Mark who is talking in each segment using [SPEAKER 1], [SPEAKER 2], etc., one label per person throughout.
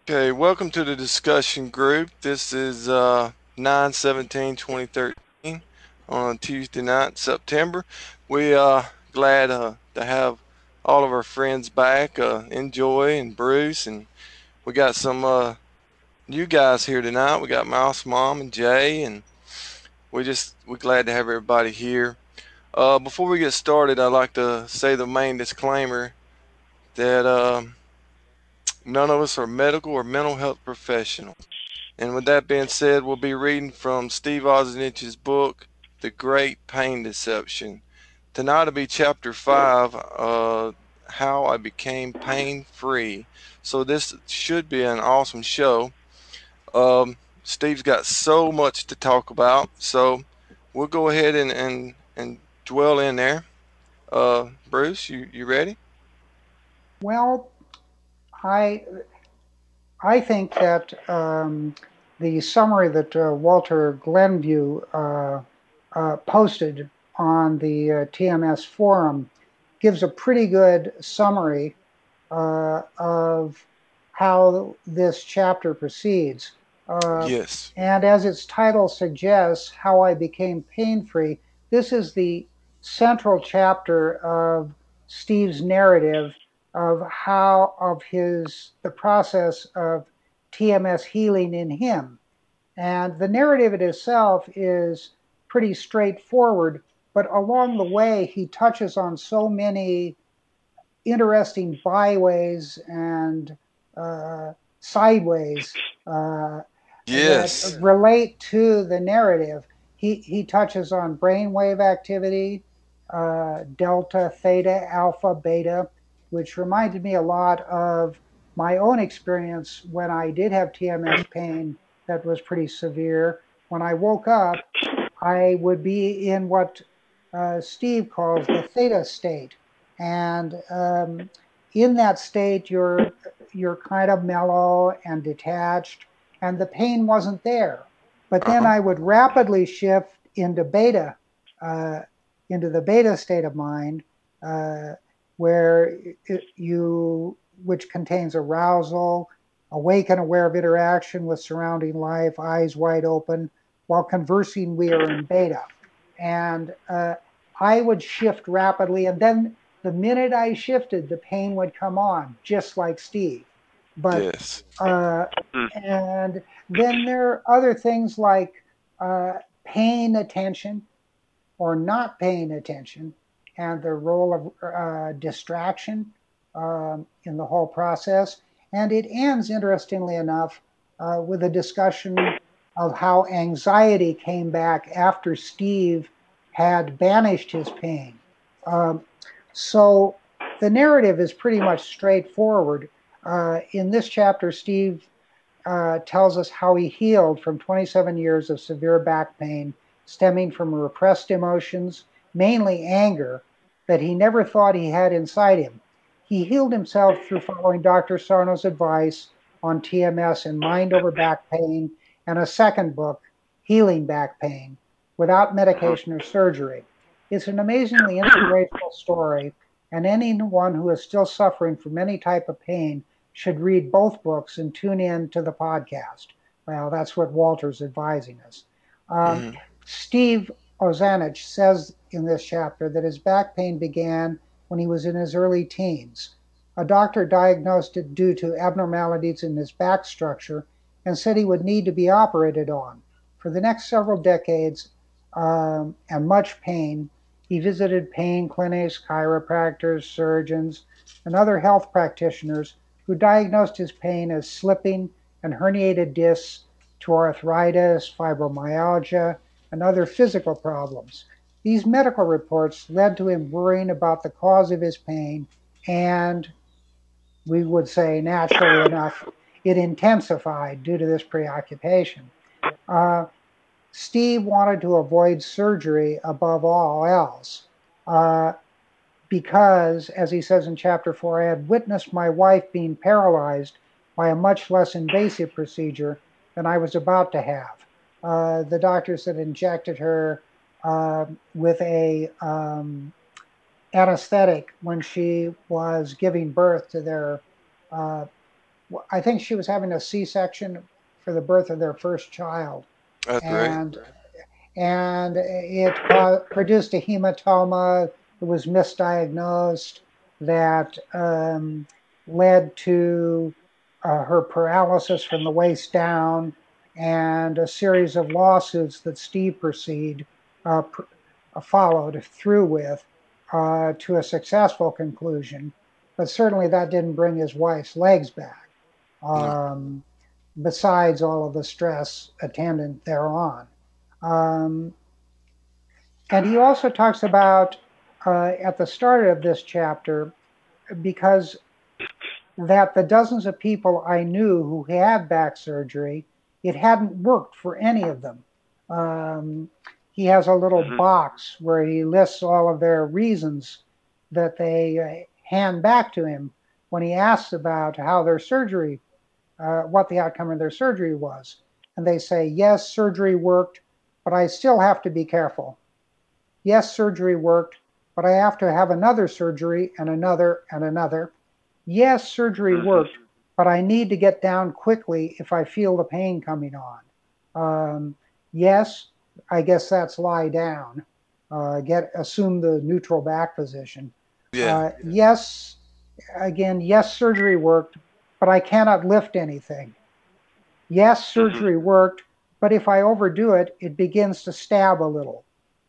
[SPEAKER 1] Okay, welcome to the discussion group. This is 9/17/2013 on Tuesday night, September. We glad to have all of our friends back, Enjoy and Bruce, and we got some new guys here tonight. We got Mouse Mom and Jay, and we're glad to have everybody here. Before we get started, I'd like to say the main disclaimer that none of us are medical or mental health professionals. And with that being said, we'll be reading from Steve Ozanich's book, The Great Pain Deception. Tonight will be chapter 5, How I Became Pain Free. So this should be an awesome show. Steve's got so much to talk about, so we'll go ahead and dwell in there. Bruce, you ready?
[SPEAKER 2] Well, I I think that the summary that Walter Glenview posted on the TMS forum gives a pretty good summary of how this chapter proceeds. Uh,
[SPEAKER 1] Yes.
[SPEAKER 2] and as its title suggests, How I Became Pain Free, this is the central chapter of Steve's narrative of the process of TMS healing in him. And the narrative itself is pretty straightforward, but along the way, he touches on so many interesting byways and uh, sideways that
[SPEAKER 1] Yes.
[SPEAKER 2] relate to the narrative. He touches on brainwave activity, delta, theta, alpha, beta, which reminded me a lot of my own experience when I did have TMS pain that was pretty severe. When I woke up, I would be in what Steve calls the theta state, and in that state, you're kind of mellow and detached, and the pain wasn't there. But then
[SPEAKER 1] Uh-huh.
[SPEAKER 2] I would rapidly shift into beta, uh, into the beta state of mind, uh, where which contains arousal, awake and aware of interaction with surrounding life, eyes wide open. While conversing, we are in beta. And I would shift rapidly. And then the minute I shifted, the pain would come on, just like Steve. But,
[SPEAKER 1] Yes.
[SPEAKER 2] uh, and then there are other things like uh, paying attention or not paying attention and the role of distraction in the whole process. And it ends, interestingly enough, with a discussion of how anxiety came back after Steve had banished his pain. Um, so the narrative is pretty much straightforward. In this chapter, Steve tells us how he healed from 27 years of severe back pain stemming from repressed emotions, mainly anger, that he never thought he had inside him. He healed himself through following Dr. Sarno's advice on TMS and mind over back pain, and a second book, Healing Back Pain, without medication or surgery. It's an amazingly inspirational story, and anyone who is still suffering from any type of pain should read both books and tune in to the podcast. Well, that's what Walter's advising us. Um,
[SPEAKER 1] Hmm.
[SPEAKER 2] Steve Ozanich says in this chapter that his back pain began when he was in his early teens. A doctor diagnosed it due to abnormalities in his back structure and said he would need to be operated on. For the next several decades and much pain, he visited pain clinics, chiropractors, surgeons, and other health practitioners who diagnosed his pain as slipping and herniated discs to arthritis, fibromyalgia, and other physical problems. These medical reports led to him worrying about the cause of his pain, and we would say, naturally enough, it intensified due to this preoccupation. Uh, Steve wanted to avoid surgery above all else. Uh, because, as he says in chapter 4, I had witnessed my wife being paralyzed by a much less invasive procedure than I was about to have. The doctors had injected her with a anesthetic when she was giving birth to their uh, I think she was having a C-section for the birth of their first child,
[SPEAKER 1] That's great.
[SPEAKER 2] and it produced a hematoma that was misdiagnosed that led to her paralysis from the waist down and a series of lawsuits that Steve uh, pr- followed through with to a successful conclusion. But certainly that didn't bring his wife's legs back,
[SPEAKER 1] No.
[SPEAKER 2] um, besides all of the stress attendant thereon. Um, and he also talks about at the start of this chapter, because that the dozens of people I knew who had back surgery, it hadn't worked for any of them. Um, he has a little
[SPEAKER 3] Mhm.
[SPEAKER 2] box where he lists all of their reasons that they hand back to him when he asks about how their surgery, what the outcome of their surgery was. And they say, yes, surgery worked, but I still have to be careful. Yes, surgery worked, but I have to have another surgery and another and another. Yes, surgery
[SPEAKER 3] Mhm.
[SPEAKER 2] worked, but I need to get down quickly if I feel the pain coming on. Um, yes, I guess that's lie down. Assume the neutral back position.
[SPEAKER 1] Yeah.
[SPEAKER 2] Yes, again, yes, surgery worked, but I cannot lift anything. Yes,
[SPEAKER 3] Mhm.
[SPEAKER 2] surgery worked, but if I overdo it, it begins to stab a little.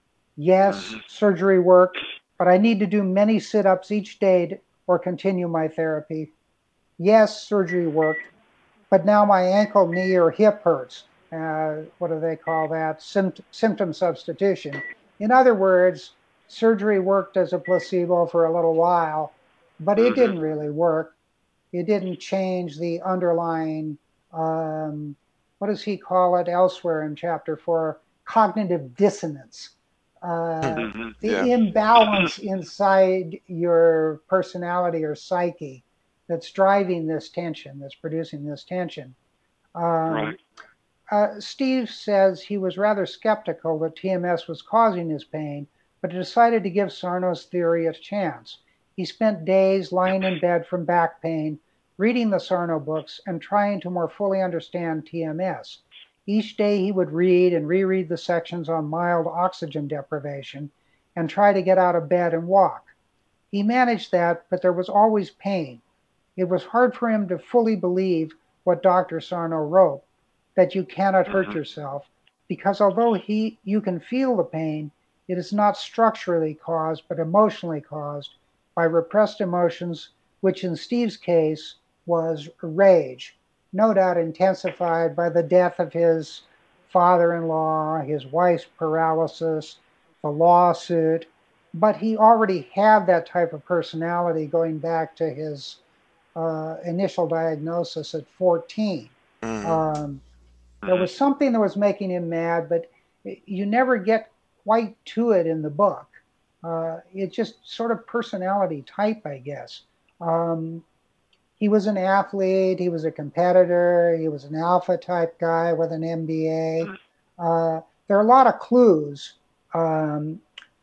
[SPEAKER 2] Yes,
[SPEAKER 3] Mhm.
[SPEAKER 2] surgery worked, but I need to do many sit ups each day or continue my therapy. Yes, surgery worked, but now my ankle, knee, or hip hurts. What do they call that? Symptom substitution. In other words, surgery worked as a placebo for a little while, but it
[SPEAKER 3] Mhm.
[SPEAKER 2] didn't really work. It didn't change the underlying, um, what does he call it elsewhere in chapter 4? Cognitive dissonance. Uh,
[SPEAKER 3] Mhm.
[SPEAKER 1] Yeah.
[SPEAKER 2] the imbalance inside your personality or psyche that's driving this tension, that's producing this tension.
[SPEAKER 3] Right.
[SPEAKER 2] Um, Steve says he was rather skeptical that TMS was causing his pain, but decided to give Sarno's theory a chance. He spent days lying in bed from back pain, reading the Sarno books, and trying to more fully understand TMS. Each day he would read and reread the sections on mild oxygen deprivation and try to get out of bed and walk. He managed that, but there was always pain. It was hard for him to fully believe what Dr. Sarno wrote, that you cannot hurt
[SPEAKER 3] Mhm.
[SPEAKER 2] yourself, because although you can feel the pain, it is not structurally caused, but emotionally caused by repressed emotions, which in Steve's case was rage, no doubt intensified by the death of his father-in-law, his wife's paralysis, the lawsuit, but he already had that type of personality going back to his initial diagnosis at 14.
[SPEAKER 1] Hmm.
[SPEAKER 2] Um, there
[SPEAKER 3] Mhm.
[SPEAKER 2] was something that was making him mad, but you never get quite to it in the book. It's just sort of personality type, I guess. Um, he was an athlete, he was a competitor, he was an alpha type guy with an MBA. There are a lot of clues. Um,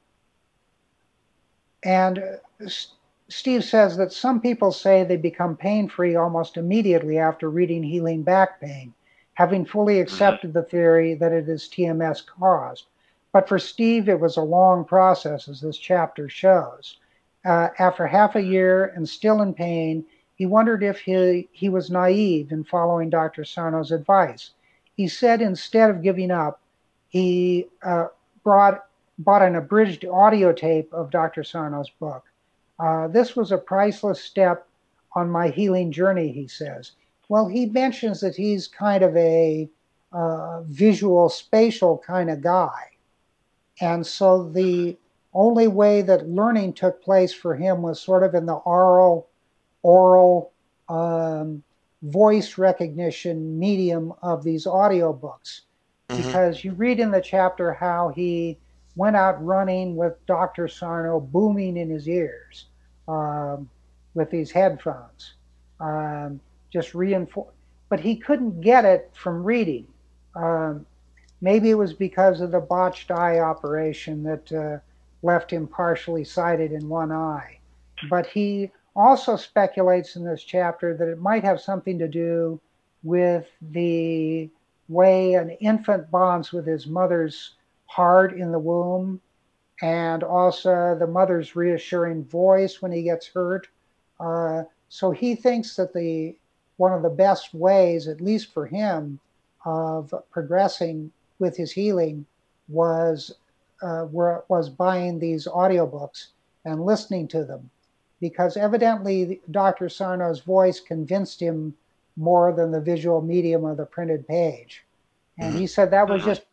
[SPEAKER 2] And Steve says that some people say they become pain free almost immediately after reading Healing Back Pain, having fully
[SPEAKER 3] Mhm.
[SPEAKER 2] accepted the theory that it is TMS caused. But for Steve, it was a long process, as this chapter shows. After half a year and still in pain, he wondered if he was naive in following Dr. Sarno's advice. He said instead of giving up, he brought bought an abridged audio tape of Dr. Sarno's book. This was a priceless step on my healing journey, he says. Well, he mentions that he's kind of a visual, spatial kind of guy. And so the only way that learning took place for him was sort of in the oral um, voice recognition medium of these audiobooks.
[SPEAKER 1] Hmm.
[SPEAKER 2] Because you read in the chapter how he went out running with Dr. Sarno booming in his ears um, with these headphones, um, just reinforce. But he couldn't get it from reading. Um, Maybe it was because of the botched eye operation that left him partially sighted in one eye. But he also speculates in this chapter that it might have something to do with the way an infant bonds with his mother's heart in the womb, and also the mother's reassuring voice when he gets hurt. So he thinks that the one of the best ways, at least for him, of progressing with his healing was was buying these audiobooks and listening to them, because evidently Dr. Sarno's voice convinced him more than the visual medium of the printed page. And
[SPEAKER 1] Mhm.
[SPEAKER 2] he said that was just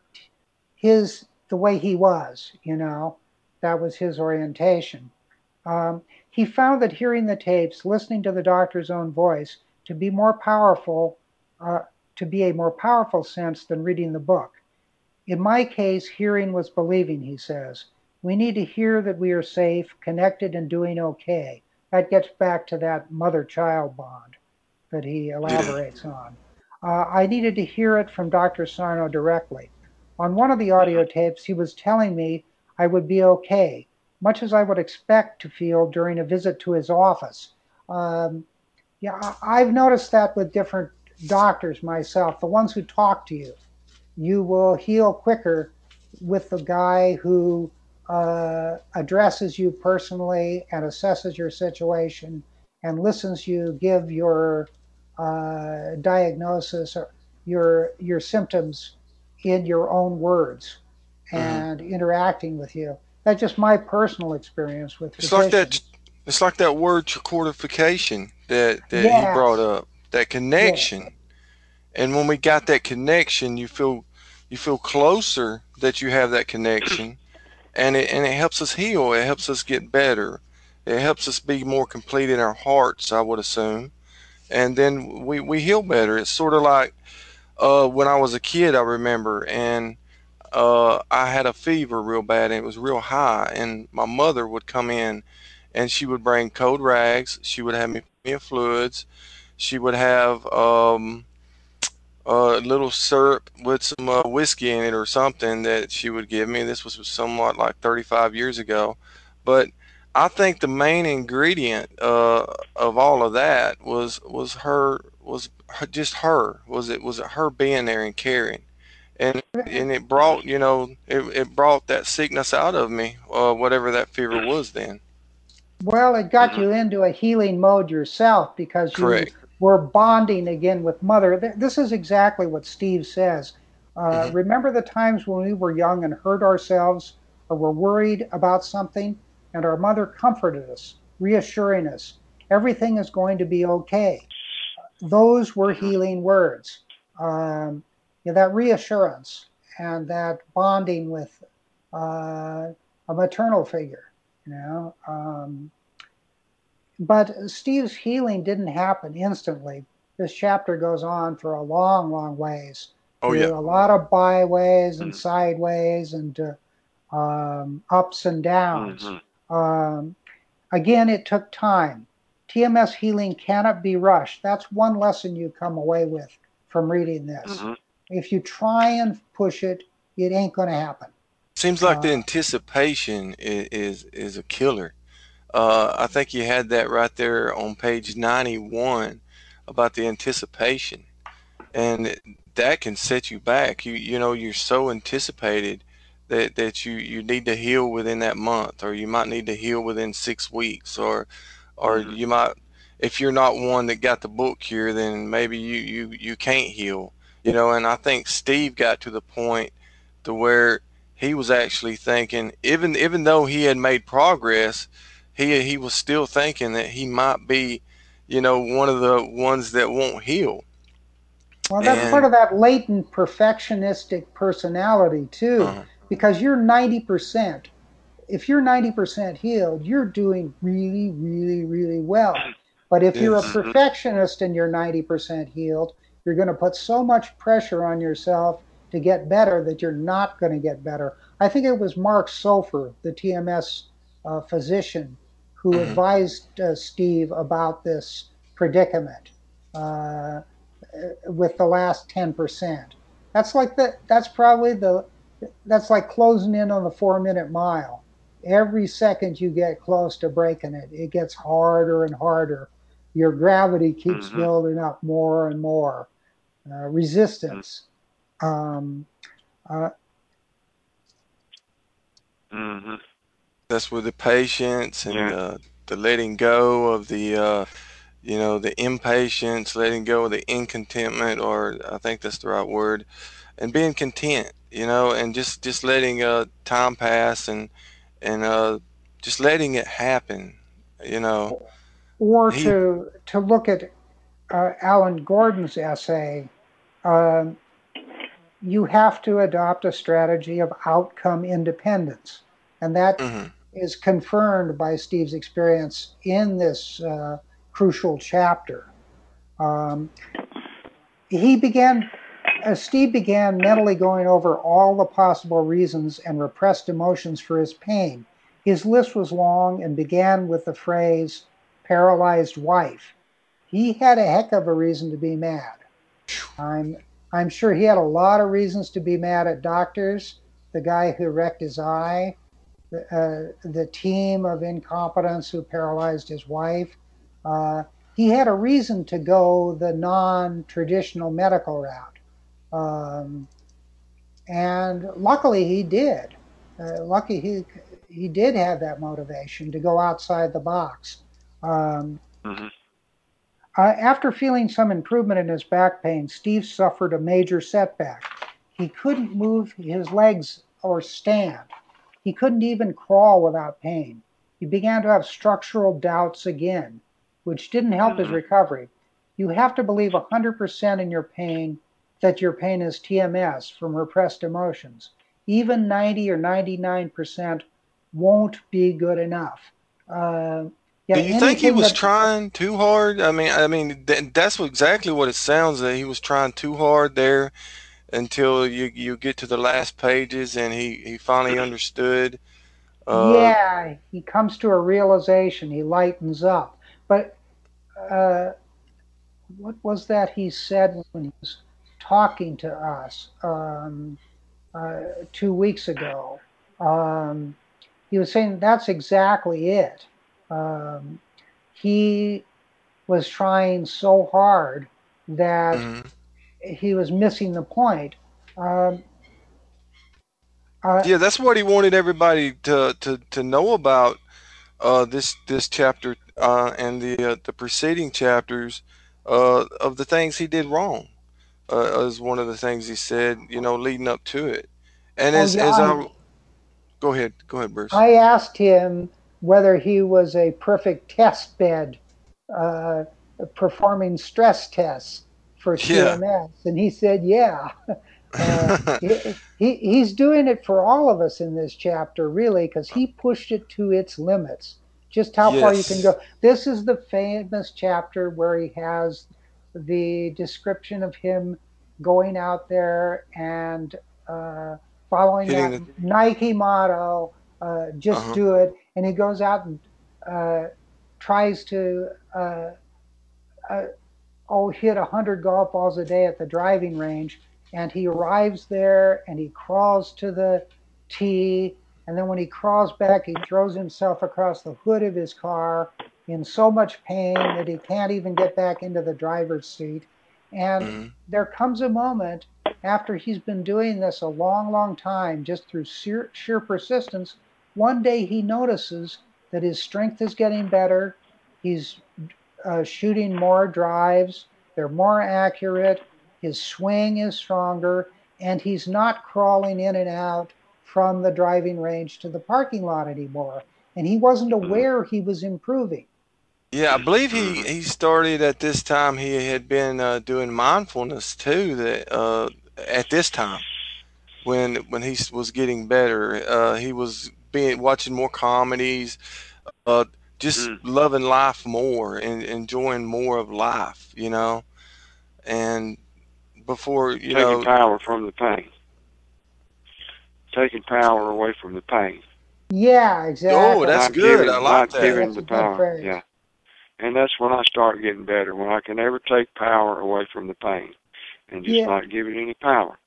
[SPEAKER 2] the way he was, that was his orientation. He found that hearing the tapes, listening to the doctor's own voice, to be more powerful, uh, to be a more powerful sense than reading the book. In my case, hearing was believing, he says. We need to hear that we are safe, connected, and doing okay. That gets back to that mother child bond that he
[SPEAKER 1] Yeah.
[SPEAKER 2] elaborates on. I needed to hear it from Dr. Sarno directly. On one of the audio tapes, he was telling me I would be okay, much as I would expect to feel during a visit to his office. Um, yeah, I've noticed that with different doctors myself, the ones who talk to you. You will heal quicker with the guy who addresses you personally and assesses your situation and listens you give your diagnosis or your symptoms in your own words
[SPEAKER 1] Mhm.
[SPEAKER 2] and interacting with you. That's just my personal experience with
[SPEAKER 1] It's like that.
[SPEAKER 2] physicians.
[SPEAKER 1] It's like that word tricordification that he brought
[SPEAKER 2] Yes,
[SPEAKER 1] up. That
[SPEAKER 2] yes.
[SPEAKER 1] connection, and when we got that connection, you feel closer that you have that connection, and it helps us heal. It helps us get better. It helps us be more complete in our hearts, I would assume, and then we heal better. It's sort of like when I was a kid, I remember, and I had a fever real bad, and it was real high, and my mother would come in, and she would bring cold rags. She would have me put me in fluids. She would have a little syrup with some whiskey in it or something that she would give me. This was somewhat like 35 years ago. But I think the main ingredient of all of that was just her. Was it her being there and caring, and it brought it brought that sickness out of me, whatever that fever was then.
[SPEAKER 2] Well, it got you into a healing mode yourself because you
[SPEAKER 1] Correct.
[SPEAKER 2] were bonding again with mother. This is exactly what Steve says.
[SPEAKER 1] Hmm.
[SPEAKER 2] Remember the times when we were young and hurt ourselves or were worried about something, and our mother comforted us, reassuring us everything is going to be okay. Those were healing words. Um, that reassurance and that bonding with a maternal figure, you know. But Steve's healing didn't happen instantly. This chapter goes on for a long, long ways
[SPEAKER 1] Oh yeah.
[SPEAKER 2] through a lot of byways and sideways and ups and downs. Um, Again, it took time. TMS healing cannot be rushed. That's one lesson you come away with from reading this. If you try and push it, it ain't going to happen.
[SPEAKER 1] Seems like
[SPEAKER 2] Uh,
[SPEAKER 1] the anticipation is a killer. I think you had that right there on page 91 about the anticipation, and that can set you back. You're so anticipated that you need to heal within that month, or you might need to heal within 6 weeks, or you might, if you're not one that got the book here, then maybe you can't heal. And I think Steve got to the point to where he was actually thinking, even though he had made progress, he was still thinking that he might be, one of the ones that won't heal.
[SPEAKER 2] well, that's part
[SPEAKER 1] And
[SPEAKER 2] of that latent perfectionistic personality, too,
[SPEAKER 1] uh,
[SPEAKER 2] because you're 90%. If you're 90% healed, you're doing really, really, really well. But if you're a
[SPEAKER 1] yes,
[SPEAKER 2] perfectionist and you're 90% healed, you're going to put so much pressure on yourself to get better that you're not going to get better. I think it was Mark Sofer, the TMS physician, who
[SPEAKER 1] hmm
[SPEAKER 2] advised Steve about this predicament uh, with the last 10%. That's like that's probably that's like closing in on the 4 minute mile. every second you get close to breaking it, it gets harder and harder. Your gravity keeps
[SPEAKER 3] Mhm.
[SPEAKER 2] building up more and more. Resistance. Um, uh,
[SPEAKER 3] Mhm.
[SPEAKER 1] That's with the patience and
[SPEAKER 3] Yeah.
[SPEAKER 1] the letting go of the the impatience, letting go of the incontentment, or I think that's the right word, and being content, and just letting time pass and just letting it happen, you know.
[SPEAKER 2] or
[SPEAKER 1] He
[SPEAKER 2] to look at Alan Gordon's essay, um, you have to adopt a strategy of outcome independence. And that
[SPEAKER 1] mhm.
[SPEAKER 2] is confirmed by Steve's experience in this crucial chapter. Um, he began, Steve began mentally going over all the possible reasons and repressed emotions for his pain. His list was long and began with the phrase paralyzed wife. He had a heck of a reason to be mad. I'm I'm sure he had a lot of reasons to be mad at doctors, the guy who wrecked his eye, the team of incompetents who paralyzed his wife. He had a reason to go the non-traditional medical route, um, and luckily he did. Lucky he did have that motivation to go outside the box. Um,
[SPEAKER 3] Mhm.
[SPEAKER 2] After feeling some improvement in his back pain, Steve suffered a major setback. He couldn't move his legs or stand. He couldn't even crawl without pain. He began to have structural doubts again, which didn't help his
[SPEAKER 3] Mhm.
[SPEAKER 2] recovery. You have to believe 100% in your pain that your pain is TMS from repressed emotions. Even 90 or 99% won't be good enough. Uh, yeah,
[SPEAKER 1] Do you think he
[SPEAKER 2] anything
[SPEAKER 1] was
[SPEAKER 2] that
[SPEAKER 1] trying too hard? I mean, that's exactly what it sounds like. He was trying too hard there until you get to the last pages, and he finally understood. Uh,
[SPEAKER 2] Yeah, he comes to a realization, he lightens up. But uh, what was that he said when he was talking to us 2 weeks ago? Um, he was saying that's exactly it. Um, he was trying so hard that
[SPEAKER 1] mhm.
[SPEAKER 2] he was missing the point. Um, uh,
[SPEAKER 1] Yeah, that's what he wanted everybody to know about this chapter and the preceding chapters of the things he did wrong. Is one of the things he said, leading up to it. And
[SPEAKER 2] oh,
[SPEAKER 1] as
[SPEAKER 2] yeah,
[SPEAKER 1] I go ahead, Bruce.
[SPEAKER 2] I asked him whether he was a perfect test bed uh, performing stress tests for
[SPEAKER 1] Yeah.
[SPEAKER 2] TMS, and he said, "Yeah." He's doing it for all of us in this chapter, really, because he pushed it to its limits. Just how far you can
[SPEAKER 1] Yes.
[SPEAKER 2] go. This is the famous chapter where he has the description of him going out there and following
[SPEAKER 1] Hitting
[SPEAKER 2] that
[SPEAKER 1] the
[SPEAKER 2] Nike motto, just
[SPEAKER 1] uh-huh.
[SPEAKER 2] do it. And he goes out and uh, tries to uh, hit 100 golf balls a day at the driving range. And he arrives there and he crawls to the tee. And then when he crawls back, he throws himself across the hood of his car in so much pain that he can't even get back into the driver's seat. And
[SPEAKER 1] Mhm.
[SPEAKER 2] there comes a moment after he's been doing this a long, long time, just through sheer persistence. One day he notices that his strength is getting better. He's shooting more drives. They're more accurate. His swing is stronger, and he's not crawling in and out from the driving range to the parking lot anymore. And he wasn't
[SPEAKER 3] Mhm.
[SPEAKER 2] aware he was improving.
[SPEAKER 1] Yeah, I believe he
[SPEAKER 3] Mhm.
[SPEAKER 1] he started at this time. He had been doing mindfulness too. That at this time when he was getting better, he was being watching more comedies, uh, just
[SPEAKER 3] Mhm.
[SPEAKER 1] loving life more and enjoying more of life. And before
[SPEAKER 3] Taking power from the pain. Taking power away from the pain.
[SPEAKER 2] Yeah,
[SPEAKER 1] oh,
[SPEAKER 2] exactly.
[SPEAKER 1] that's good. I like
[SPEAKER 3] Not
[SPEAKER 1] that.
[SPEAKER 3] giving
[SPEAKER 2] That's
[SPEAKER 3] the
[SPEAKER 2] a good
[SPEAKER 3] power.
[SPEAKER 2] phrase.
[SPEAKER 3] Yeah. And that's when I start getting better. When I can ever take power away from the pain and just
[SPEAKER 2] Yeah,
[SPEAKER 3] not give it any power.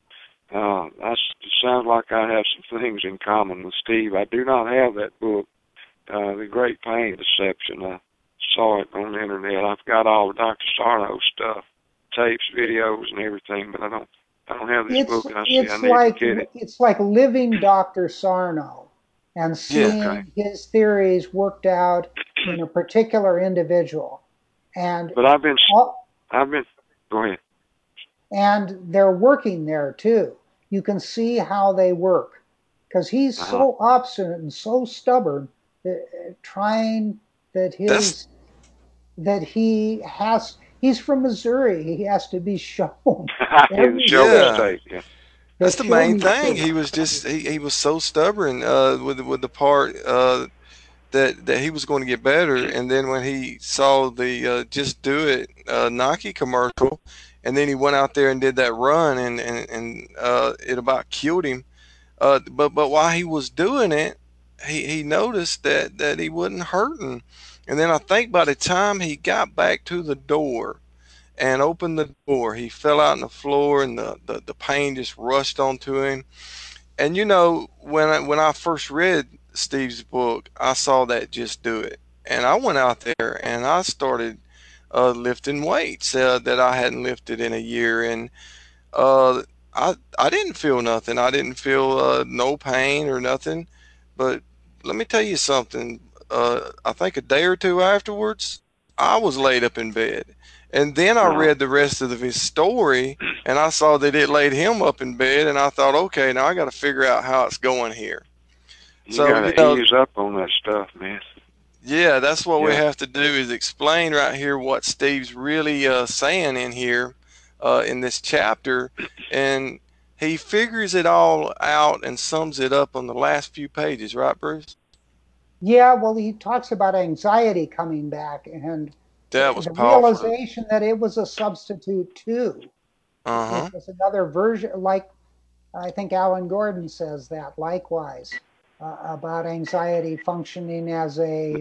[SPEAKER 3] It sounds like I have some things in common with Steve. I do not have that book, The Great Pain Deception. I saw it on the internet. I've got all the Dr. Sarno stuff, tapes, videos, and everything, but I don't have this book, and I see I need to get it.
[SPEAKER 2] It's like living Dr. Sarno and
[SPEAKER 1] Yeah.
[SPEAKER 3] Okay.
[SPEAKER 2] seeing his theories worked out in a particular individual. And
[SPEAKER 3] But
[SPEAKER 2] all,
[SPEAKER 3] go ahead.
[SPEAKER 2] and they're working there too. You can see how they work because he's
[SPEAKER 3] Uh-huh.
[SPEAKER 2] so obstinate and so stubborn that trying that
[SPEAKER 1] That's
[SPEAKER 2] his that he has he's from Missouri. He has to be shown
[SPEAKER 3] In
[SPEAKER 2] every
[SPEAKER 3] show me
[SPEAKER 2] bit
[SPEAKER 1] yeah.
[SPEAKER 3] state, yeah.
[SPEAKER 2] the
[SPEAKER 1] That's the
[SPEAKER 2] show
[SPEAKER 1] main
[SPEAKER 2] me
[SPEAKER 1] thing.
[SPEAKER 2] state.
[SPEAKER 1] He was just he was so stubborn with the part that he was going to get better, and then when he saw the "Just Do It" Nike commercial, and then he went out there and did that run, and it about killed him. But while he was doing it, he noticed that he wasn't hurting, and then I think by the time he got back to the door and opened the door, he fell out on the floor, and the pain just rushed onto him. And when I first read Steve's book, I saw that "Just Do It," and I went out there and I started lifting weights that I hadn't lifted in a year, and uh, I didn't feel nothing. I didn't feel no pain or nothing. But let me tell you something. I think a day or two afterwards, I was laid up in bed, and then I
[SPEAKER 3] Uh-huh.
[SPEAKER 1] read the rest of his story, and I saw that it laid him up in bed, and I thought, okay, now I got to figure out how it's going here.
[SPEAKER 3] You
[SPEAKER 1] So
[SPEAKER 3] gotta ease up on that stuff, man.
[SPEAKER 1] yeah, that's what we
[SPEAKER 3] Yeah.
[SPEAKER 1] have to do is explain right here what Steve's really saying in here in this chapter, and he figures it all out and sums it up on the last few pages, right, Bruce?
[SPEAKER 2] Yeah, well, he talks about anxiety coming back and
[SPEAKER 1] That was
[SPEAKER 2] the
[SPEAKER 1] powerful.
[SPEAKER 2] realization that it was a substitute too.
[SPEAKER 1] Uh
[SPEAKER 2] It
[SPEAKER 1] huh.
[SPEAKER 2] was another version, like I think Alan Gordon says that likewise about anxiety functioning as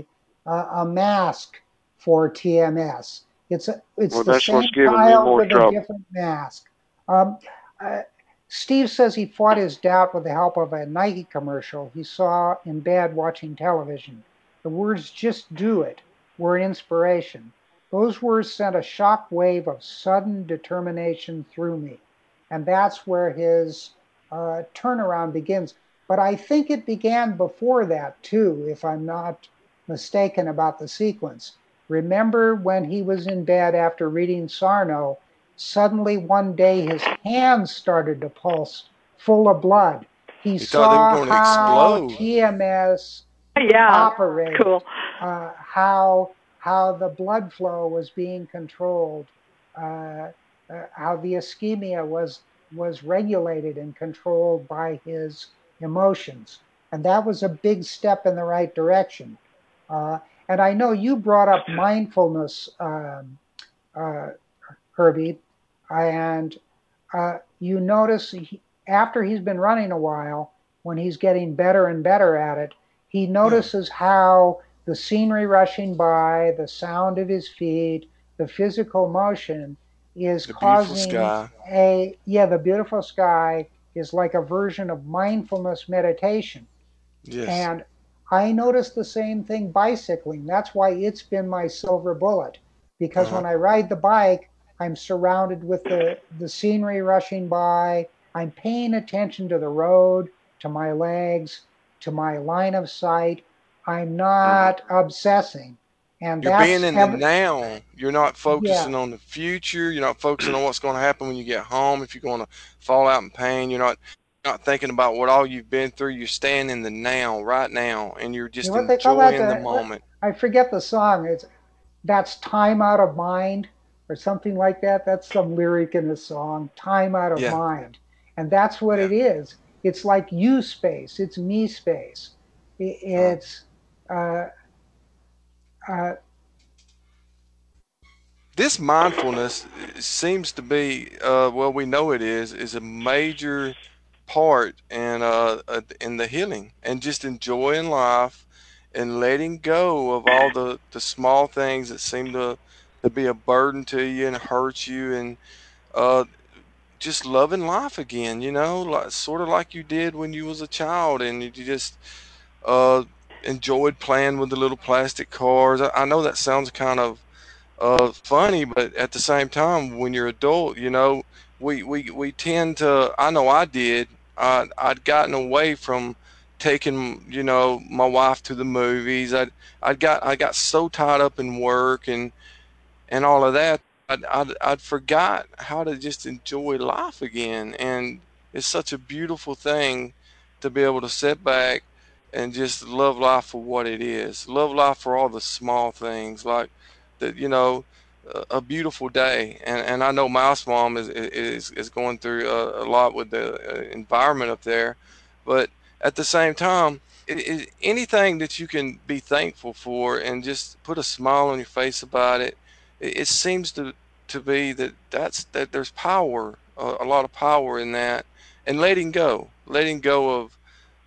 [SPEAKER 2] a mask for TMS. It's
[SPEAKER 3] Well,
[SPEAKER 2] the
[SPEAKER 3] that's what's
[SPEAKER 2] same
[SPEAKER 3] giving me
[SPEAKER 2] child
[SPEAKER 3] more
[SPEAKER 2] with a
[SPEAKER 3] trouble.
[SPEAKER 2] different mask. Um, uh, Steve says he fought his doubt with the help of a Nike commercial he saw in bed watching television. The words "just do it" were an inspiration. Those words sent a shock wave of sudden determination through me. And that's where his turnaround begins. But I think it began before that too, if I'm not mistaken about the sequence. Remember when he was in bed after reading Sarno, suddenly one day his hands started to pulse full of blood. He
[SPEAKER 1] He thought they were
[SPEAKER 2] saw
[SPEAKER 1] going to
[SPEAKER 2] how
[SPEAKER 1] explode.
[SPEAKER 2] TMS
[SPEAKER 4] Yeah,
[SPEAKER 2] operated,
[SPEAKER 4] cool.
[SPEAKER 2] how the blood flow was being controlled, uh, how the ischemia was regulated and controlled by his emotions, and that was a big step in the right direction. Uh, and I know you brought up mindfulness, uh, Herbie, and you notice after he's been running a while, when he's getting better and better at it, he
[SPEAKER 1] Yeah,
[SPEAKER 2] notices how the scenery rushing by, the sound of his feet, the physical motion is
[SPEAKER 1] the beautiful
[SPEAKER 2] causing
[SPEAKER 1] sky.
[SPEAKER 2] the beautiful sky is like a version of mindfulness meditation.
[SPEAKER 1] Yes.
[SPEAKER 2] And I noticed the same thing bicycling. That's why it's been my silver bullet.
[SPEAKER 1] Uh
[SPEAKER 2] Because
[SPEAKER 1] huh.
[SPEAKER 2] when I ride the bike, I'm surrounded with the scenery rushing by. I'm paying attention to the road, to my legs, to my line of sight. I'm
[SPEAKER 3] Hmm.
[SPEAKER 2] not obsessing. And
[SPEAKER 1] You're being
[SPEAKER 2] that's
[SPEAKER 1] in the
[SPEAKER 2] ever,
[SPEAKER 1] now. You're not
[SPEAKER 2] yeah.
[SPEAKER 1] focusing on the future. You're not focusing on what's going to happen when you get home. If you're going to fall out in pain, you're not thinking about what all you've been through. You're staying in the now, right now, and you're
[SPEAKER 2] You
[SPEAKER 1] just
[SPEAKER 2] know what they call that?
[SPEAKER 1] enjoying the moment.
[SPEAKER 2] I forget the song. That's time out of mind or something like that. That's some lyric in the song, time out of
[SPEAKER 1] Yeah,
[SPEAKER 2] mind. And that's what
[SPEAKER 1] yeah.
[SPEAKER 2] it is. It's like you space, it's me space.
[SPEAKER 1] Uh,
[SPEAKER 2] It's, uh, uh,
[SPEAKER 1] this mindfulness seems to be, well, we know it is a major part in the healing and just enjoying life and letting go of all the small things that seem to be a burden to you and hurt you and uh, just loving life again, like sort of like you did when you was a child, and you just uh, enjoyed playing with the little plastic cars. I know that sounds kind of funny, but at the same time, when you're adult, we tend to. I know I did. I'd gotten away from taking, my wife to the movies. I got so tied up in work and all of that. I'd forgot how to just enjoy life again, and it's such a beautiful thing to be able to sit back and just love life for what it is. Love life for all the small things, like that. A beautiful day, and I know Mouse Mom is going through a lot with the environment up there, but at the same time, anything that you can be thankful for and just put a smile on your face about it, it seems to be that there's power, a lot of power in that, and letting go of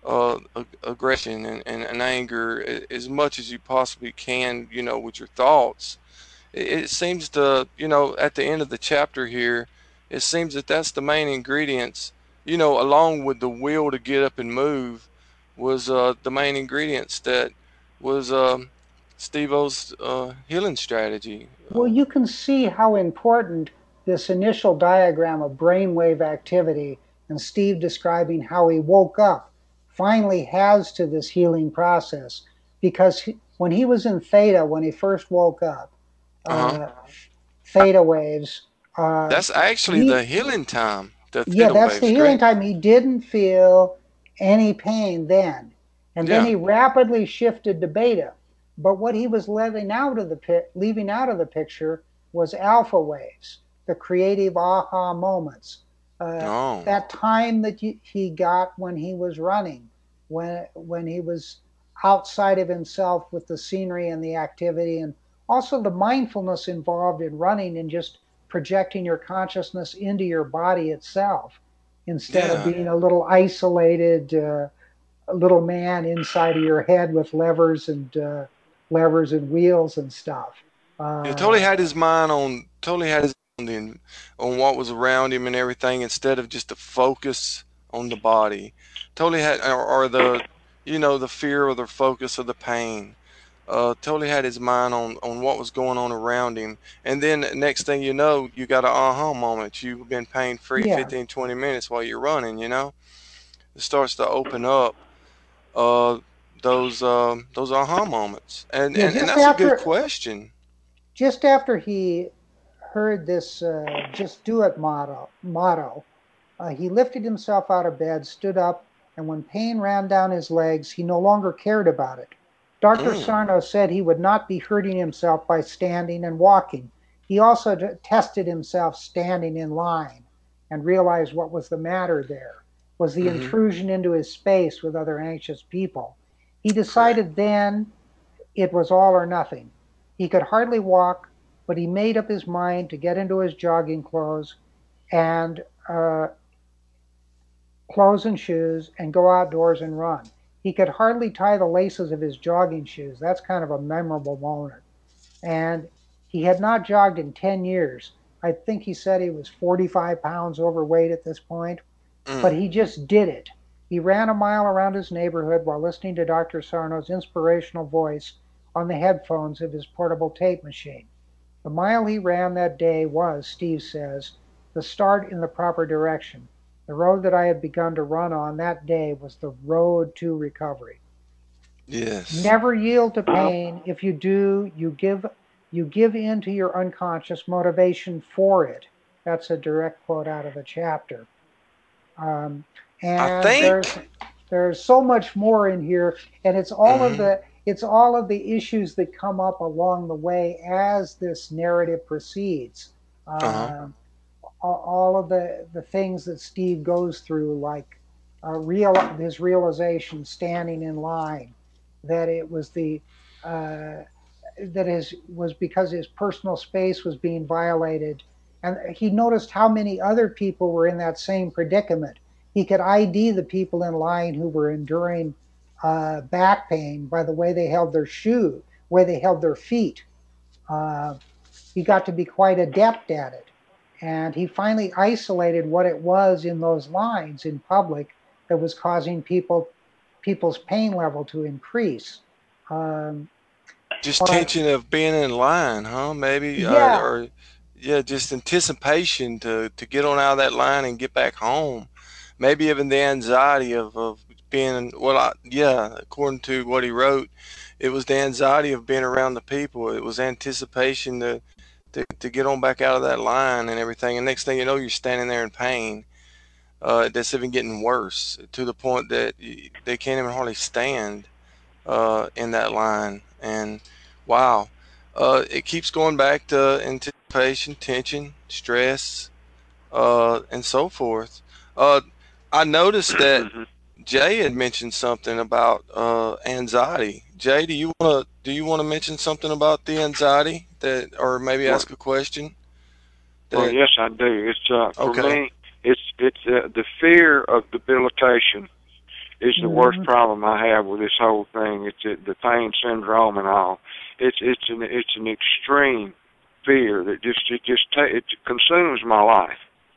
[SPEAKER 1] aggression and anger as much as you possibly can, with your thoughts. It seems to, at the end of the chapter here, it seems that that's the main ingredients, along with the will to get up and move, was the main ingredients that was Steve-O's healing strategy.
[SPEAKER 2] Well, you can see how important this initial diagram of brainwave activity and Steve describing how he woke up finally has to this healing process. Because when he was in theta, when he first woke up,
[SPEAKER 1] Uh-huh.
[SPEAKER 2] uh, theta waves,
[SPEAKER 1] That's actually
[SPEAKER 2] he
[SPEAKER 1] the healing time, the
[SPEAKER 2] yeah,
[SPEAKER 1] theta
[SPEAKER 2] that's the
[SPEAKER 1] waves,
[SPEAKER 2] healing
[SPEAKER 1] correct?
[SPEAKER 2] time. He didn't feel any pain then. And then
[SPEAKER 1] Yeah.
[SPEAKER 2] he rapidly shifted to beta. But what he was leaving out of the picture was alpha waves, the creative aha moments. Uh,
[SPEAKER 1] Oh.
[SPEAKER 2] that time that he got when he was running, when he was outside of himself with the scenery and the activity, and also the mindfulness involved in running and just projecting your consciousness into your body itself instead of
[SPEAKER 1] Yeah.
[SPEAKER 2] being a little isolated little man inside of your head with levers and wheels and stuff.
[SPEAKER 1] Yeah,
[SPEAKER 2] Uh,
[SPEAKER 1] totally had his on what was around him and everything, instead of just the focus on the body. Totally had, or the fear or the focus of the pain. Totally had his mind on what was going on around him. And then next thing you know, you got an aha moment. You've been pain free
[SPEAKER 2] yeah,
[SPEAKER 1] 15, 20 minutes while you're running. It starts to open up uh, those aha moments. And,
[SPEAKER 2] yeah.
[SPEAKER 1] and, and that's a good question.
[SPEAKER 2] Just after he heard this "just do it" motto, he lifted himself out of bed, stood up, and when pain ran down his legs, he no longer cared about it. Dr.
[SPEAKER 1] Mm,
[SPEAKER 2] Sarno said he would not be hurting himself by standing and walking. He also tested himself standing in line and realized what was the matter there was the
[SPEAKER 1] mm-hmm.
[SPEAKER 2] intrusion into his space with other anxious people. He
[SPEAKER 1] Correct.
[SPEAKER 2] decided then it was all or nothing. He could hardly walk, but he made up his mind to get into his jogging and uh, clothes and shoes and go outdoors and run. He could hardly tie the laces of his jogging shoes. That's kind of a memorable moment. And he had not jogged in 10 years. I think he said he was 45 pounds overweight at this point, but
[SPEAKER 1] Mm.
[SPEAKER 2] he just did it. He ran a mile around his neighborhood while listening to Dr. Sarno's inspirational voice on the headphones of his portable tape machine. The mile he ran that day was, Steve says, the start in the proper direction. The road that I had begun to run on that day was the road to recovery.
[SPEAKER 1] Yes.
[SPEAKER 2] Never yield to pain. If you do, you give in to your unconscious motivation for it. That's a direct quote out of the chapter. Um,
[SPEAKER 1] I
[SPEAKER 2] and
[SPEAKER 1] think.
[SPEAKER 2] there's so much more in here, and
[SPEAKER 1] Mm-hmm.
[SPEAKER 2] it's all of the issues that come up along the way as this narrative proceeds.
[SPEAKER 1] Uh-huh.
[SPEAKER 2] Uh, all of the things that Steve goes through, like his realization standing in line, that it was uh, was because his personal space was being violated, and he noticed how many other people were in that same predicament. He could ID the people in line who were enduring back pain by the way they held their way they held their feet. Uh, he got to be quite adept at it. And he finally isolated what it was in those lines in public that was causing people's pain level to increase. Um,
[SPEAKER 1] Just
[SPEAKER 2] but
[SPEAKER 1] tension of being in line, huh? Maybe,
[SPEAKER 2] yeah,
[SPEAKER 1] or yeah, just anticipation to get on out of that line and get back home. Maybe even the anxiety of being, well, yeah, according to what he wrote, it was the anxiety of being around the people. It was anticipation to get on back out of that line and everything. And next thing you know, you're standing there in pain. That's even getting worse to the point that they can't even hardly stand in that line. And wow, it keeps going back to anticipation, tension, stress, and so forth. Uh, I noticed that
[SPEAKER 3] Mhm.
[SPEAKER 1] Jay had mentioned something about anxiety. Jay, do you want to mention something about the anxiety that, or maybe
[SPEAKER 3] Well,
[SPEAKER 1] ask a question
[SPEAKER 3] well,
[SPEAKER 1] that?
[SPEAKER 3] yes, I do. It's for
[SPEAKER 1] Okay.
[SPEAKER 3] me. It's the fear of debilitation is the worst
[SPEAKER 2] mhm,
[SPEAKER 3] problem I have with this whole thing. It's the pain syndrome and all. It's an extreme fear that it consumes my life.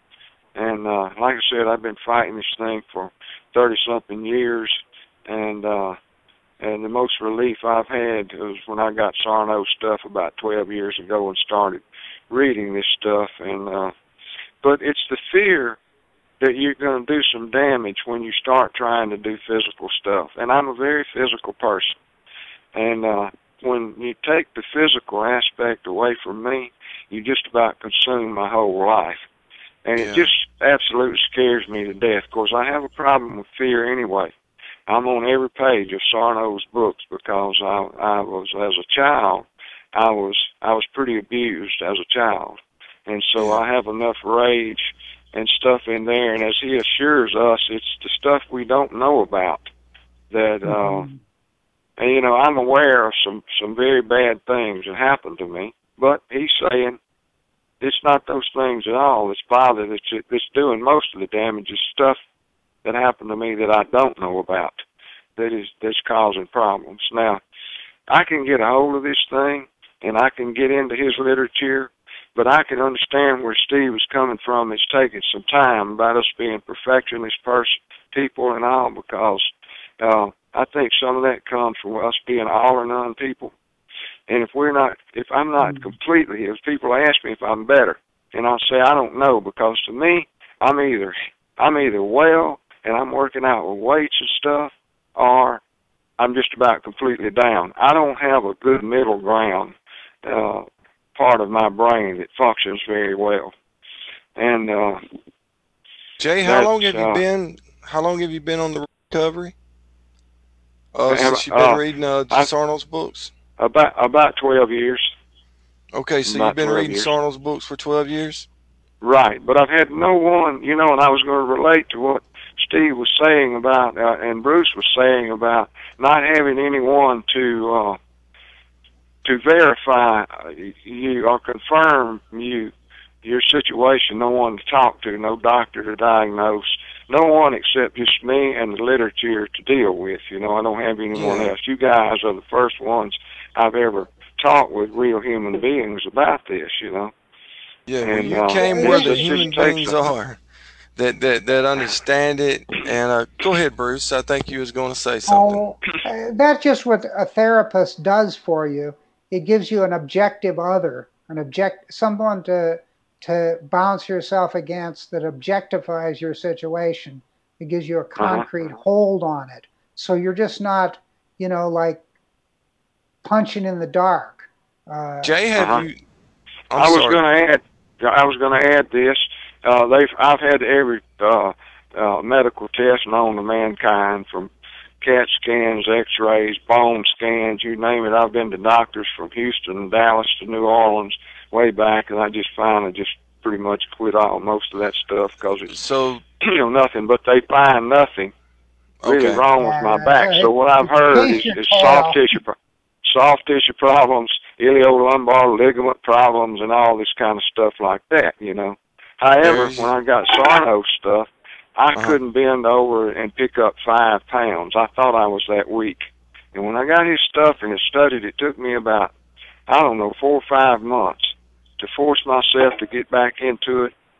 [SPEAKER 3] And like I said, I've been fighting this thing for 30 something years, and and the most relief I've had was when I got Sarno stuff about 12 years ago and started reading this stuff. And but it's the fear that you're going to do some damage when you start trying to do physical stuff. And I'm a very physical person. And when you take the physical aspect away from me, you just about consume my whole life. And it
[SPEAKER 1] Yeah.
[SPEAKER 3] just absolutely scares me to death. Of course, I have a problem with fear anyway. I'm on every page of Sarno's books because I was, as a child, I was pretty abused as a child. And so
[SPEAKER 1] Yeah.
[SPEAKER 3] I have enough rage and stuff in there. And as he assures us, it's the stuff we don't know about that,
[SPEAKER 2] mhm,
[SPEAKER 3] and, I'm aware of some very bad things that happened to me. But he's saying it's not those things at all. It's Father that's doing most of the damage. Is stuff that happened to me that I don't know about that's causing problems. Now, I can get a hold of this thing and I can get into his literature, but I can understand where Steve was coming from. It's taking some time about us being perfectionist people and all, because I think some of that comes from us being all or none people. And if I'm not
[SPEAKER 2] mhm,
[SPEAKER 3] completely, if people ask me if I'm better, and I'll say I don't know, because to me, I'm either well and I'm working out with weights and stuff, or I'm just about completely down. I don't have a good middle ground uh, part of my brain that functions very well, and
[SPEAKER 1] Jay, how
[SPEAKER 3] that's
[SPEAKER 1] long have you been? How long have you been on the recovery?
[SPEAKER 3] am-
[SPEAKER 1] Since you've been reading
[SPEAKER 3] I
[SPEAKER 1] Sarno's books.
[SPEAKER 3] about 12 years,
[SPEAKER 1] Okay, so you've
[SPEAKER 3] about
[SPEAKER 1] been
[SPEAKER 3] 12
[SPEAKER 1] reading
[SPEAKER 3] years.
[SPEAKER 1] Sarno's books for 12 years.
[SPEAKER 3] Right, but I've had no one, and I was going to relate to what Steve was saying about, and Bruce was saying about not having anyone to verify you or confirm your situation. No one to talk to, no doctor to diagnose, no one except just me and the literature to deal with. I don't have anyone
[SPEAKER 1] Yeah.
[SPEAKER 3] else. You guys are the first ones I've ever talked with, real human beings, about this.
[SPEAKER 1] Yeah, well,
[SPEAKER 3] And
[SPEAKER 1] you came where
[SPEAKER 2] yeah,
[SPEAKER 1] the
[SPEAKER 3] it just
[SPEAKER 1] human
[SPEAKER 3] takes
[SPEAKER 1] beings
[SPEAKER 3] a
[SPEAKER 1] are that understand it. And go ahead, Bruce. I think you was going to say something.
[SPEAKER 2] oh, that's just what a therapist does for you. It gives you an objective other, someone to bounce yourself against that objectifies your situation. It gives you a
[SPEAKER 3] uh-huh.
[SPEAKER 2] concrete hold on it. So you're just not, like punching in the dark. Uh,
[SPEAKER 1] Jay, have
[SPEAKER 3] Uh-huh.
[SPEAKER 1] you? I'm
[SPEAKER 3] I was
[SPEAKER 1] sorry.
[SPEAKER 3] going to add. I was going to add this. I've had every medical test known to mankind, from CAT scans, X-rays, bone scans, you name it. I've been to doctors from Houston, Dallas to New Orleans way back, and I just finally just pretty much quit all most of that stuff because it's
[SPEAKER 1] So,
[SPEAKER 3] nothing. But they find nothing really
[SPEAKER 1] okay.
[SPEAKER 3] wrong with my
[SPEAKER 2] yeah,
[SPEAKER 3] back. So what I've
[SPEAKER 2] it's
[SPEAKER 3] heard
[SPEAKER 2] chase
[SPEAKER 3] is,
[SPEAKER 2] your
[SPEAKER 3] is
[SPEAKER 2] tail.
[SPEAKER 3] soft tissue problems, iliolumbar ligament problems, and all this kind of stuff like that. However, when
[SPEAKER 1] There's.
[SPEAKER 3] I got Sarno stuff, I
[SPEAKER 1] Uh huh.
[SPEAKER 3] couldn't bend over and pick up 5 pounds. I thought I was that weak. And when I got his stuff and studied, it took me about, I don't know, 4 or 5 months to force myself to get back into it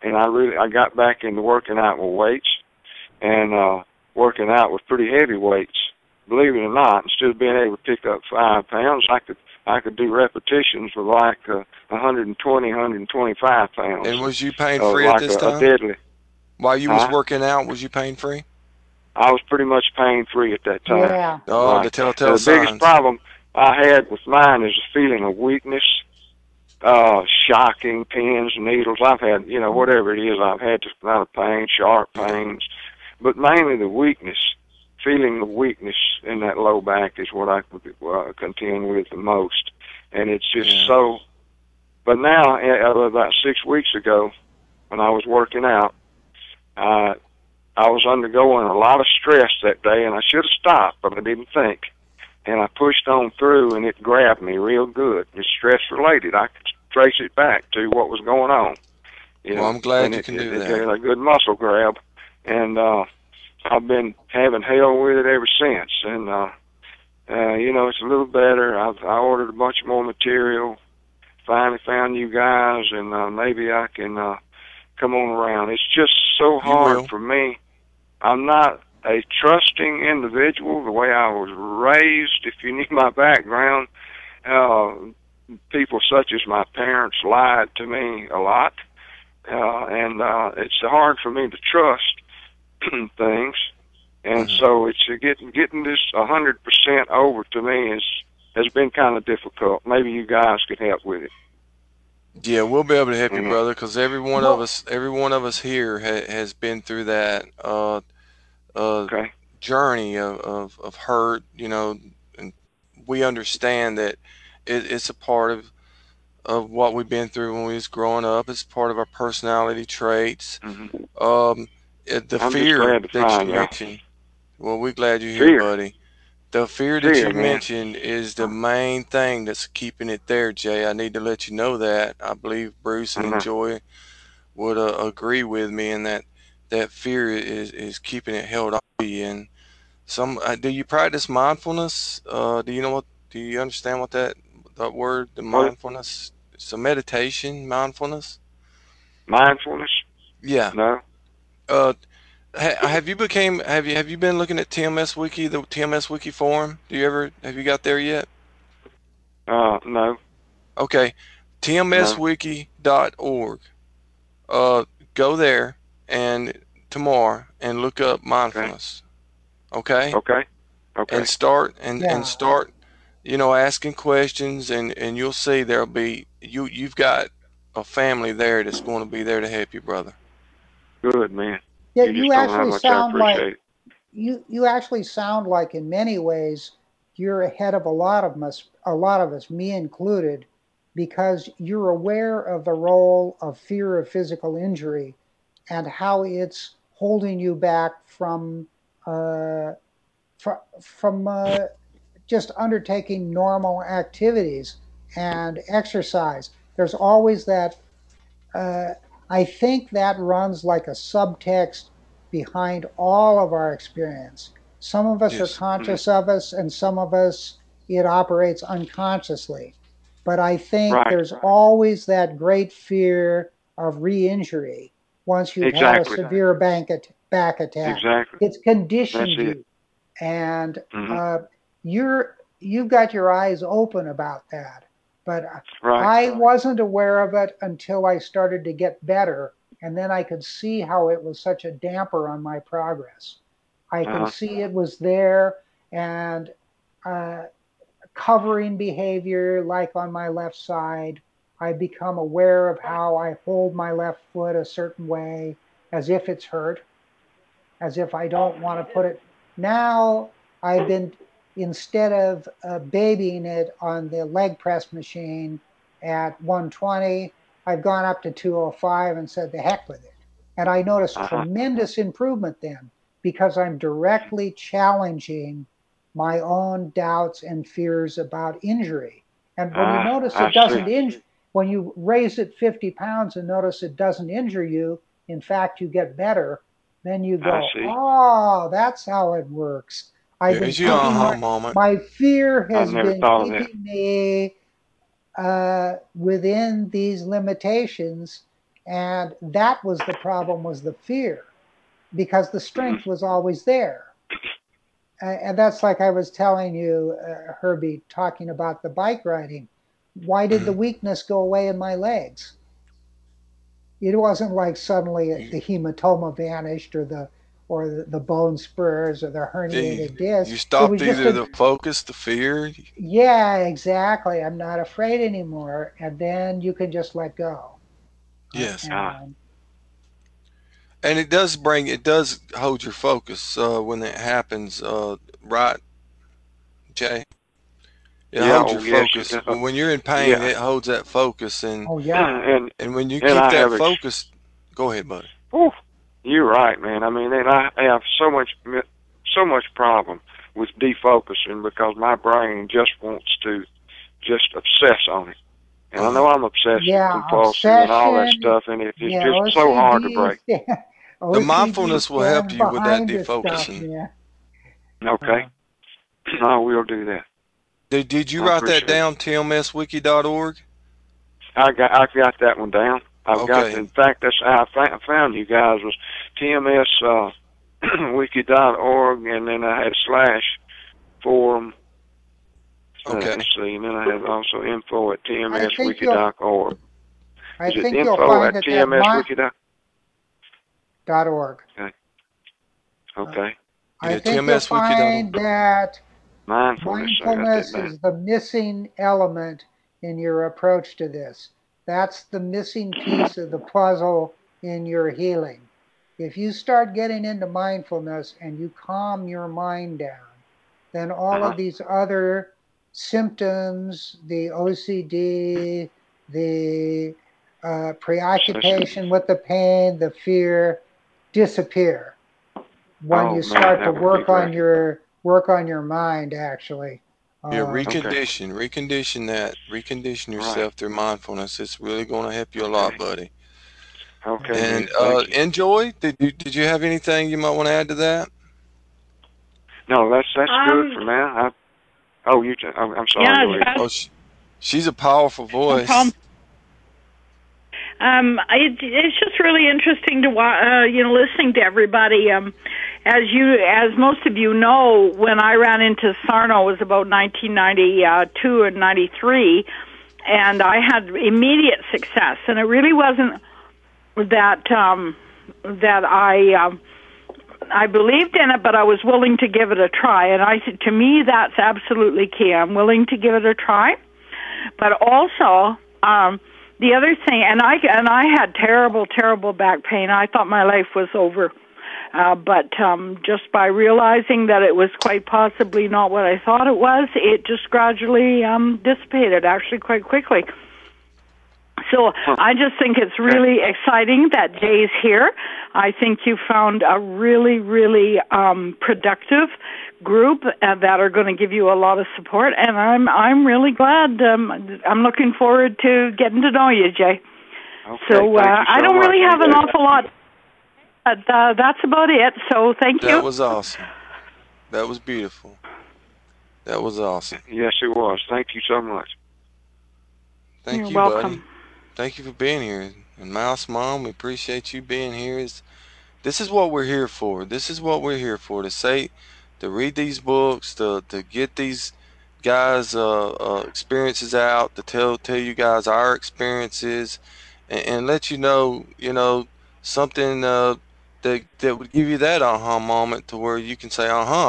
[SPEAKER 3] and I got back into working out with weights, and working out with pretty heavy weights. Believe it or not, instead of being able to pick up 5 pounds, I could do repetitions with like 120, 125 pounds.
[SPEAKER 1] And was you pain free at
[SPEAKER 3] Like
[SPEAKER 1] this
[SPEAKER 3] a
[SPEAKER 1] time?
[SPEAKER 3] deadly.
[SPEAKER 1] While you was
[SPEAKER 3] Huh?
[SPEAKER 1] working out, was you pain free?
[SPEAKER 3] I was pretty much pain free at that time.
[SPEAKER 2] Yeah.
[SPEAKER 1] Oh, the
[SPEAKER 3] Right. And
[SPEAKER 1] telltale
[SPEAKER 3] the biggest
[SPEAKER 1] signs.
[SPEAKER 3] problem I had with mine is a feeling of weakness, shocking pins, needles. I've had, whatever it is, I've had this amount of pain, sharp
[SPEAKER 1] Yeah.
[SPEAKER 3] pains, but mainly the weakness. Feeling the weakness in that low back is what I contend with the most, and it's just
[SPEAKER 1] Yeah.
[SPEAKER 3] so. But now, about 6 weeks ago, when I was working out, I was undergoing a lot of stress that day, and I should have stopped, but I didn't think. And I pushed on through, and it grabbed me real good. It's stress related. I could trace it back to what was going on,
[SPEAKER 1] Well, I'm glad
[SPEAKER 3] and
[SPEAKER 1] you
[SPEAKER 3] it
[SPEAKER 1] can do
[SPEAKER 3] it
[SPEAKER 1] that.
[SPEAKER 3] had a good muscle grab, and I've been having hell with it ever since. And it's a little better. I ordered a bunch more material. Finally found you guys, and maybe I can come on around. It's just so
[SPEAKER 1] You
[SPEAKER 3] hard
[SPEAKER 1] will.
[SPEAKER 3] for me. I'm not a trusting individual the way I was raised. If you knew my background, uh, people such as my parents lied to me a lot, and it's hard for me to trust things. And
[SPEAKER 1] Hmm.
[SPEAKER 3] so it's getting this 100% over to me has been kind of difficult. Maybe you guys could help with it.
[SPEAKER 1] Yeah, we'll be able to help you,
[SPEAKER 3] Mhm.
[SPEAKER 1] brother, because
[SPEAKER 2] Well,
[SPEAKER 1] every one of us here has been through that uh,
[SPEAKER 3] Okay.
[SPEAKER 1] journey of hurt, and we understand that it's a part of what we've been through when we was growing up. It's part of our personality traits.
[SPEAKER 3] Mhm.
[SPEAKER 1] Um, the
[SPEAKER 3] I'm just
[SPEAKER 1] fear
[SPEAKER 3] glad to
[SPEAKER 1] that
[SPEAKER 3] find
[SPEAKER 1] you
[SPEAKER 3] y'all.
[SPEAKER 1] mentioned. Well, we're glad you're here,
[SPEAKER 3] Fear,
[SPEAKER 1] buddy. The fear that
[SPEAKER 3] fear,
[SPEAKER 1] you
[SPEAKER 3] man.
[SPEAKER 1] mentioned is the main thing that's keeping it there, Jay. I need to let you know that. I believe Bruce
[SPEAKER 3] I
[SPEAKER 1] and
[SPEAKER 3] know.
[SPEAKER 1] Joy would agree with me in that fear is keeping it held on to you. And do you practice mindfulness? Do you understand what that word, the
[SPEAKER 3] What?
[SPEAKER 1] mindfulness? It's a meditation, mindfulness.
[SPEAKER 3] Mindfulness?
[SPEAKER 1] Yeah.
[SPEAKER 3] No.
[SPEAKER 1] Uh, have you been looking at TMS Wiki, the TMS Wiki forum? Have you got there yet?
[SPEAKER 3] No.
[SPEAKER 1] Okay,
[SPEAKER 3] No.
[SPEAKER 1] tmswiki.org. Uh, go there and tomorrow and look up
[SPEAKER 3] Okay.
[SPEAKER 1] mindfulness. Okay,
[SPEAKER 3] Okay.
[SPEAKER 1] and
[SPEAKER 3] Okay.
[SPEAKER 2] yeah.
[SPEAKER 1] start, asking questions, and you'll see there'll be you've got a family there that's going to be there to help you, brother.
[SPEAKER 3] Good, man.
[SPEAKER 2] Yeah,
[SPEAKER 3] You just
[SPEAKER 2] you
[SPEAKER 3] don't know how
[SPEAKER 2] actually
[SPEAKER 3] much I
[SPEAKER 2] sound like
[SPEAKER 3] appreciate it.
[SPEAKER 2] you actually sound like in many ways you're ahead of a lot of us, me included, because you're aware of the role of fear of physical injury and how it's holding you back uh, from just undertaking normal activities and exercise. There's always that uh, I think that runs like a subtext behind all of our experience. Some of us are
[SPEAKER 1] Yes.
[SPEAKER 3] Mhm.
[SPEAKER 2] conscious of us, and some of us it operates unconsciously. But I think
[SPEAKER 3] Right.
[SPEAKER 2] there's always that great fear of re injury once you've had a
[SPEAKER 3] Exactly.
[SPEAKER 2] severe back attack.
[SPEAKER 3] Exactly.
[SPEAKER 2] It's
[SPEAKER 3] That's
[SPEAKER 2] conditioned
[SPEAKER 3] it.
[SPEAKER 2] you, and
[SPEAKER 3] Mhm.
[SPEAKER 2] uh, you've got your eyes open about that. But
[SPEAKER 3] Right.
[SPEAKER 2] I wasn't aware of it until I started to get better, and then I could see how it was such a damper on my progress. I
[SPEAKER 3] Uh
[SPEAKER 2] can
[SPEAKER 3] huh.
[SPEAKER 2] see it was there, and uh, covering behavior, like on my left side, I become aware of how I hold my left foot a certain way, as if it's hurt, as if I don't want to put it. Now I've been, instead of babying it on the leg press machine at 120, I've gone up to 205 and said, the heck with it. And I noticed
[SPEAKER 3] Uh huh.
[SPEAKER 2] tremendous improvement then because I'm directly challenging my own doubts and fears about injury. And when you notice
[SPEAKER 3] I
[SPEAKER 2] it
[SPEAKER 3] see.
[SPEAKER 2] doesn't injure, when you raise it 50 pounds and notice it doesn't injure you, in fact, you get better, then you
[SPEAKER 3] I
[SPEAKER 2] go,
[SPEAKER 3] see.
[SPEAKER 2] oh, that's how it works. I've been
[SPEAKER 1] There's your
[SPEAKER 2] keeping
[SPEAKER 1] aha moment.
[SPEAKER 2] my fear
[SPEAKER 3] I
[SPEAKER 2] has
[SPEAKER 3] never
[SPEAKER 2] been
[SPEAKER 3] thought of that.
[SPEAKER 2] keeping me within these limitations. And that was the problem, was the fear, because the strength was always there. And that's like I was telling you, Herbie, talking about the bike riding. Why did the
[SPEAKER 1] Mhm.
[SPEAKER 2] weakness go away in my legs? It wasn't like suddenly
[SPEAKER 1] You,
[SPEAKER 2] the hematoma vanished or the bone spurs or the
[SPEAKER 1] you
[SPEAKER 2] herniated
[SPEAKER 1] you
[SPEAKER 2] disc. It
[SPEAKER 1] stopped
[SPEAKER 2] was just
[SPEAKER 1] either
[SPEAKER 2] a
[SPEAKER 1] the focus, the fear.
[SPEAKER 2] yeah, exactly. I'm not afraid anymore, and then you can just let go.
[SPEAKER 1] Yes,
[SPEAKER 3] Ah,
[SPEAKER 2] And
[SPEAKER 1] and it does hold your focus when it happens. Right, Jay. It
[SPEAKER 3] yeah,
[SPEAKER 1] holds your
[SPEAKER 3] oh yes, it
[SPEAKER 1] focus.
[SPEAKER 3] does.
[SPEAKER 1] When you're in pain,
[SPEAKER 3] Yeah,
[SPEAKER 1] it holds that focus,
[SPEAKER 2] oh yeah,
[SPEAKER 1] and when you
[SPEAKER 3] and
[SPEAKER 1] keep
[SPEAKER 3] I
[SPEAKER 1] that
[SPEAKER 3] have
[SPEAKER 1] focus, go ahead, buddy.
[SPEAKER 3] whew, you're right, man. I mean, and I have so much problem with defocusing because my brain just wants to just obsess on it. And
[SPEAKER 1] Uh
[SPEAKER 3] I know
[SPEAKER 1] huh.
[SPEAKER 3] I'm obsessive
[SPEAKER 2] yeah.
[SPEAKER 3] compulsive and all that
[SPEAKER 2] Obsession,
[SPEAKER 3] stuff, and it's
[SPEAKER 2] yeah.
[SPEAKER 3] just so hard to
[SPEAKER 2] OCD,
[SPEAKER 3] break.
[SPEAKER 1] The
[SPEAKER 2] OCD
[SPEAKER 1] mindfulness will help
[SPEAKER 2] stands
[SPEAKER 1] you with that
[SPEAKER 2] behind this stuff,
[SPEAKER 1] defocusing.
[SPEAKER 2] man.
[SPEAKER 3] Okay,
[SPEAKER 2] Uh,
[SPEAKER 3] I will do that.
[SPEAKER 1] Did you
[SPEAKER 3] I
[SPEAKER 1] write that
[SPEAKER 3] appreciate it.
[SPEAKER 1] down? TMSwiki.org.
[SPEAKER 3] I got that one down. I've got,
[SPEAKER 1] Okay.
[SPEAKER 3] in fact, that's how I found you guys was TMS wiki.org, and then I had slash forum.
[SPEAKER 1] Okay.
[SPEAKER 3] Let's see, and then I have also info at
[SPEAKER 2] I think you'll,
[SPEAKER 3] tmswiki.org.
[SPEAKER 2] I
[SPEAKER 3] Is it
[SPEAKER 2] think you'll
[SPEAKER 3] info
[SPEAKER 2] find
[SPEAKER 3] at
[SPEAKER 2] that
[SPEAKER 3] tmswiki.org?
[SPEAKER 2] .org.
[SPEAKER 3] Okay.
[SPEAKER 2] Uh,
[SPEAKER 3] Okay.
[SPEAKER 2] I
[SPEAKER 1] Yeah,
[SPEAKER 2] think you'll
[SPEAKER 1] TMSwiki.org.
[SPEAKER 2] find that
[SPEAKER 3] Mindfulness. I got that
[SPEAKER 2] mindfulness
[SPEAKER 3] down.
[SPEAKER 2] is the missing element in your approach to this. That's the missing piece of the puzzle in your healing. If you start getting into mindfulness and you calm your mind down, then all
[SPEAKER 3] Uh-huh.
[SPEAKER 2] of these other symptoms, the OCD, the
[SPEAKER 3] Obsession.
[SPEAKER 2] preoccupation with the pain, the fear, disappear when
[SPEAKER 3] Oh
[SPEAKER 2] you
[SPEAKER 3] man,
[SPEAKER 2] start to
[SPEAKER 3] that would be great.
[SPEAKER 2] work on your mind actually.
[SPEAKER 1] Yeah,
[SPEAKER 2] Um,
[SPEAKER 3] Okay.
[SPEAKER 1] recondition
[SPEAKER 3] All right.
[SPEAKER 1] yourself through mindfulness. It's really going to help you a lot,
[SPEAKER 3] Okay.
[SPEAKER 1] buddy.
[SPEAKER 3] Okay,
[SPEAKER 2] uh,
[SPEAKER 1] And
[SPEAKER 3] man. Thank you.
[SPEAKER 1] enjoy. Did you have anything you might want to add to that?
[SPEAKER 3] No, that's good
[SPEAKER 4] Um,
[SPEAKER 3] for now. Oh, I'm sorry.
[SPEAKER 4] yeah,
[SPEAKER 3] Go ahead.
[SPEAKER 4] that's
[SPEAKER 1] Oh, she's a powerful
[SPEAKER 4] no
[SPEAKER 1] voice.
[SPEAKER 4] problem. It's just really interesting to listening to everybody. As most of you know, when I ran into Sarno, it was about 1992 and 93, and I had immediate success. And it really wasn't that I believed in it, but I was willing to give it a try. And to me, that's absolutely key. I'm willing to give it a try, but also the other thing, and I had terrible back pain. I thought my life was over. But just by realizing that it was quite possibly not what I thought it was, it just gradually dissipated, actually quite quickly. So
[SPEAKER 3] Huh.
[SPEAKER 4] I just think it's
[SPEAKER 3] Okay.
[SPEAKER 4] really exciting that Jay's here. I think you found a really productive group that are going to give you a lot of support, and I'm really glad. I'm looking forward to getting to know you, Jay.
[SPEAKER 3] Okay.
[SPEAKER 4] So
[SPEAKER 3] Thank you
[SPEAKER 4] I
[SPEAKER 3] so
[SPEAKER 4] don't
[SPEAKER 3] much.
[SPEAKER 4] really
[SPEAKER 3] Me
[SPEAKER 4] have an
[SPEAKER 3] too.
[SPEAKER 4] awful lot, but that's about it. So thank
[SPEAKER 1] That
[SPEAKER 4] you.
[SPEAKER 1] was awesome. That was beautiful. That was awesome.
[SPEAKER 3] Yes, it was. Thank you so much.
[SPEAKER 4] You're
[SPEAKER 1] Thank you, buddy.
[SPEAKER 4] welcome.
[SPEAKER 1] Thank you for being here. And Mouse Mom, we appreciate you being here. This is what we're here for. This is what we're here for. To read these books, to get these guys' experiences out, to tell you guys our experiences, and let something that would give you that aha moment to where you can say,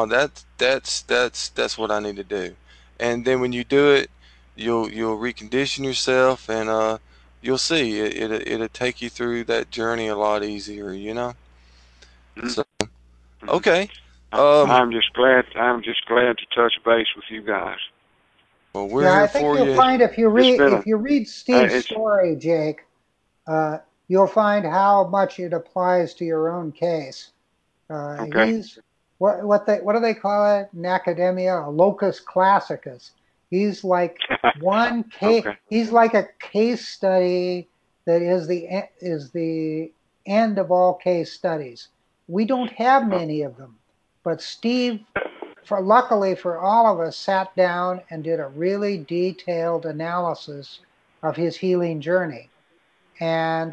[SPEAKER 1] that's what I need to do. And then when you do it, you'll recondition yourself, and you'll see it'll take you through that journey a lot easier.
[SPEAKER 3] Mm-hmm.
[SPEAKER 1] So okay.
[SPEAKER 3] I'm just glad. I'm just glad to touch base with you guys.
[SPEAKER 1] Well, we're
[SPEAKER 2] yeah, I
[SPEAKER 1] here
[SPEAKER 2] think
[SPEAKER 1] for
[SPEAKER 2] you'll
[SPEAKER 1] you.
[SPEAKER 2] find
[SPEAKER 3] It's been
[SPEAKER 2] if you read Steve's
[SPEAKER 3] it's
[SPEAKER 2] story, Jake, uh, you'll find how much it applies to your own case.
[SPEAKER 3] okay.
[SPEAKER 2] He's what do they call it in academia? A locus classicus. He's like one case.
[SPEAKER 3] Okay.
[SPEAKER 2] He's like a case study that is the end of all case studies. We don't have
[SPEAKER 3] Uh,
[SPEAKER 2] many of them, but Steve, for luckily for all of us, sat down and did a really detailed analysis of his healing journey. And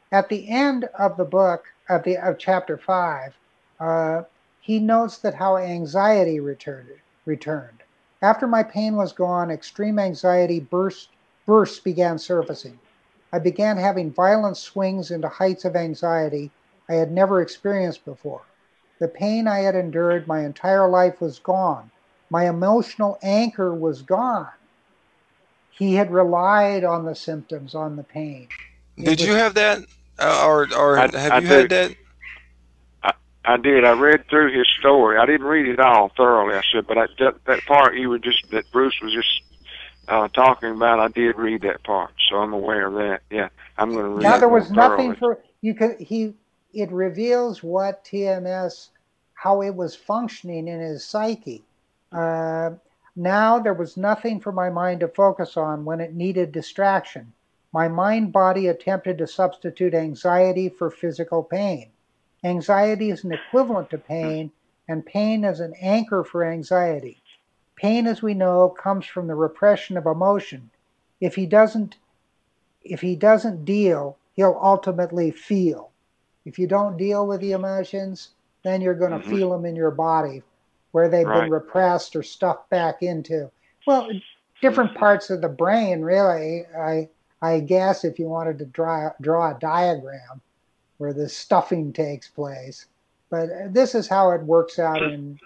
[SPEAKER 2] At the end of the book, of chapter 5, he notes that how anxiety returned. After my pain was gone, extreme anxiety bursts began surfacing. I began having violent swings into heights of anxiety I had never experienced before. The pain I had endured my entire life was gone. My emotional anchor was gone. He had relied on the symptoms, on the pain. It
[SPEAKER 1] Did you
[SPEAKER 2] was
[SPEAKER 1] have that, or have
[SPEAKER 3] I
[SPEAKER 1] you had
[SPEAKER 3] do.
[SPEAKER 1] that?
[SPEAKER 3] I did. I read through his story. I didn't read it all thoroughly. I said, but that part that Bruce was just talking about, I did read that part, so I'm aware of that. Yeah, I'm going to read
[SPEAKER 2] now
[SPEAKER 1] Yeah,
[SPEAKER 3] it
[SPEAKER 2] there
[SPEAKER 3] more
[SPEAKER 2] was nothing
[SPEAKER 3] thoroughly.
[SPEAKER 2] for you could he it reveals what TMS how it was functioning in his psyche. Uh, Now there was nothing for my mind to focus on when it needed distraction. My mind body attempted to substitute anxiety for physical pain. Anxiety is an equivalent to pain, and pain is an anchor for anxiety. Pain, as we know, comes from the repression of emotion. If he doesn't if he doesn't deal, he'll ultimately feel. If you don't deal with the emotions, then you're going to
[SPEAKER 3] Hmm.
[SPEAKER 2] feel them in your body where they've been
[SPEAKER 3] Right.
[SPEAKER 2] repressed or stuffed back into. Well, different parts of the brain, really. I guess if you wanted to draw a diagram where the stuffing takes place. But this is how it works out in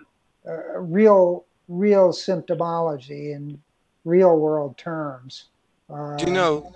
[SPEAKER 2] real symptomology in real world terms.
[SPEAKER 1] you
[SPEAKER 2] Uh,
[SPEAKER 1] know,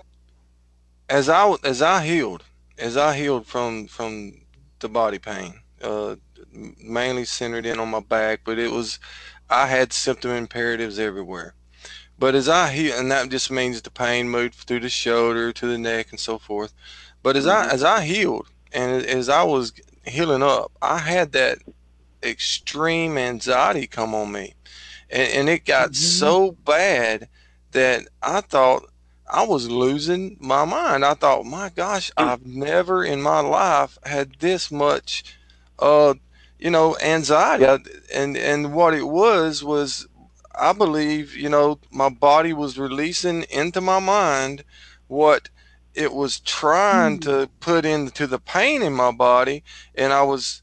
[SPEAKER 1] as I healed from the body pain, mainly centered in on my back, but I had symptom imperatives everywhere. But as I heal, and that just means the pain moved through the shoulder to the neck and so forth. But as I
[SPEAKER 3] Hmm.
[SPEAKER 1] as I healed and as I was healing up, I had that extreme anxiety come on me, and it got
[SPEAKER 2] mhm.
[SPEAKER 1] so bad that I thought I was losing my mind. I thought, my gosh, I've never in my life had this much, uh, anxiety. And what it was, I believe, my body was releasing into my mind what it was trying
[SPEAKER 2] Hmm.
[SPEAKER 1] to put into the pain in my body, and I was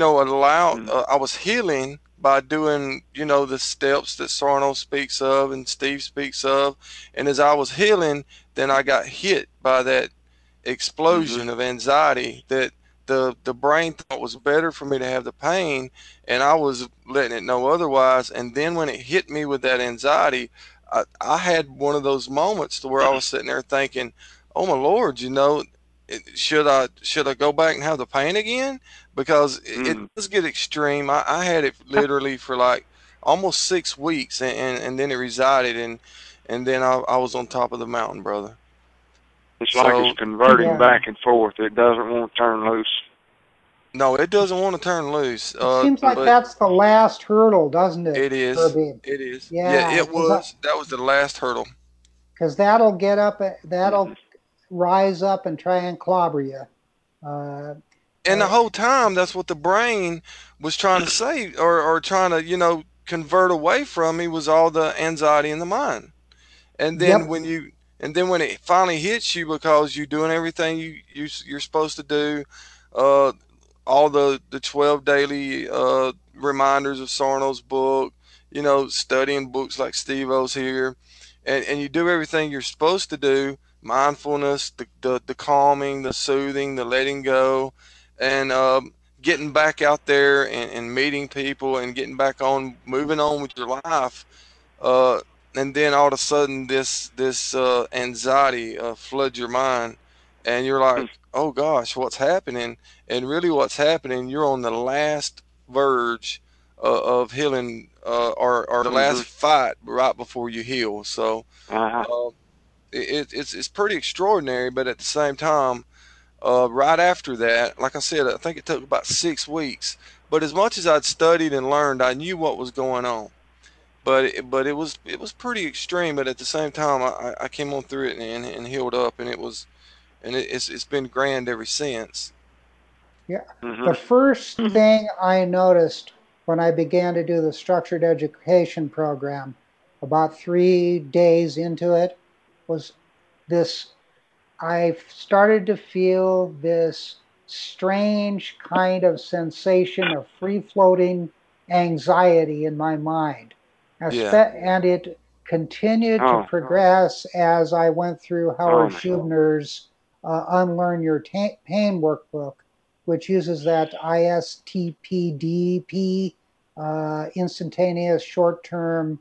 [SPEAKER 1] I was healing by doing, the steps that Sarno speaks of and Steve speaks of. And as I was healing, then I got hit by that
[SPEAKER 3] Hmm.
[SPEAKER 1] explosion of anxiety that the brain thought was better for me to have the pain, and I was letting it know otherwise. And then when it hit me with that anxiety, I had one of those moments to where I was sitting there thinking, oh my Lord, should I go back and have the pain again? Because it
[SPEAKER 3] Hmm.
[SPEAKER 1] does get extreme. I had it literally for like almost 6 weeks, and then it resided, and then I was on top of the mountain, brother.
[SPEAKER 3] It's like it's
[SPEAKER 1] So
[SPEAKER 3] converting
[SPEAKER 2] Yeah.
[SPEAKER 3] back and forth. It doesn't want to turn loose.
[SPEAKER 1] no, it doesn't want to turn loose.
[SPEAKER 2] It seems like
[SPEAKER 1] But
[SPEAKER 2] that's the last hurdle, doesn't it,
[SPEAKER 1] it is.
[SPEAKER 2] Herbie?
[SPEAKER 1] It is. Yeah,
[SPEAKER 2] Yeah,
[SPEAKER 1] it was. That was the last hurdle.
[SPEAKER 2] because that'll get up,
[SPEAKER 3] Hmm.
[SPEAKER 2] that'll rise up and try and clobber you. Uh,
[SPEAKER 1] And the
[SPEAKER 2] uh,
[SPEAKER 1] whole time, that's what the brain was trying to say, or trying to, convert away from me, was all the anxiety in the mind. And then
[SPEAKER 2] yep.
[SPEAKER 1] when it finally hits you because you're doing everything you're supposed to do, uh, all the 12 daily reminders of Sarno's book, studying books like Steve O's here, and you do everything you're supposed to do, mindfulness, the calming, the soothing, the letting go, and getting back out there and meeting people and getting back on, moving on with your life. Uh, and then all of a sudden, this anxiety floods your mind, and you're like, "Oh gosh, what's happening?" And really, what's happening? You're on the last verge of healing, or the
[SPEAKER 3] Hmm.
[SPEAKER 1] last fight right before you heal. So
[SPEAKER 3] Uh-huh.
[SPEAKER 1] uh, it's pretty extraordinary, but at the same time, right after that, like I said, I think it took about 6 weeks. But as much as I'd studied and learned, I knew what was going on. But it was pretty extreme. But at the same time, I came on through it and healed up, and it's been grand ever since.
[SPEAKER 2] Yeah.
[SPEAKER 3] Hmm.
[SPEAKER 2] The first thing I noticed when I began to do the structured education program, about 3 days into it, was this. I started to feel this strange kind of sensation of free floating anxiety in my mind.
[SPEAKER 1] Yeah.
[SPEAKER 2] And it continued to
[SPEAKER 3] Oh,
[SPEAKER 2] progress as I went through
[SPEAKER 3] oh
[SPEAKER 2] Howard
[SPEAKER 3] man.
[SPEAKER 2] Schubner's Unlearn Your Pain workbook, which uses that ISTPDP, instantaneous short term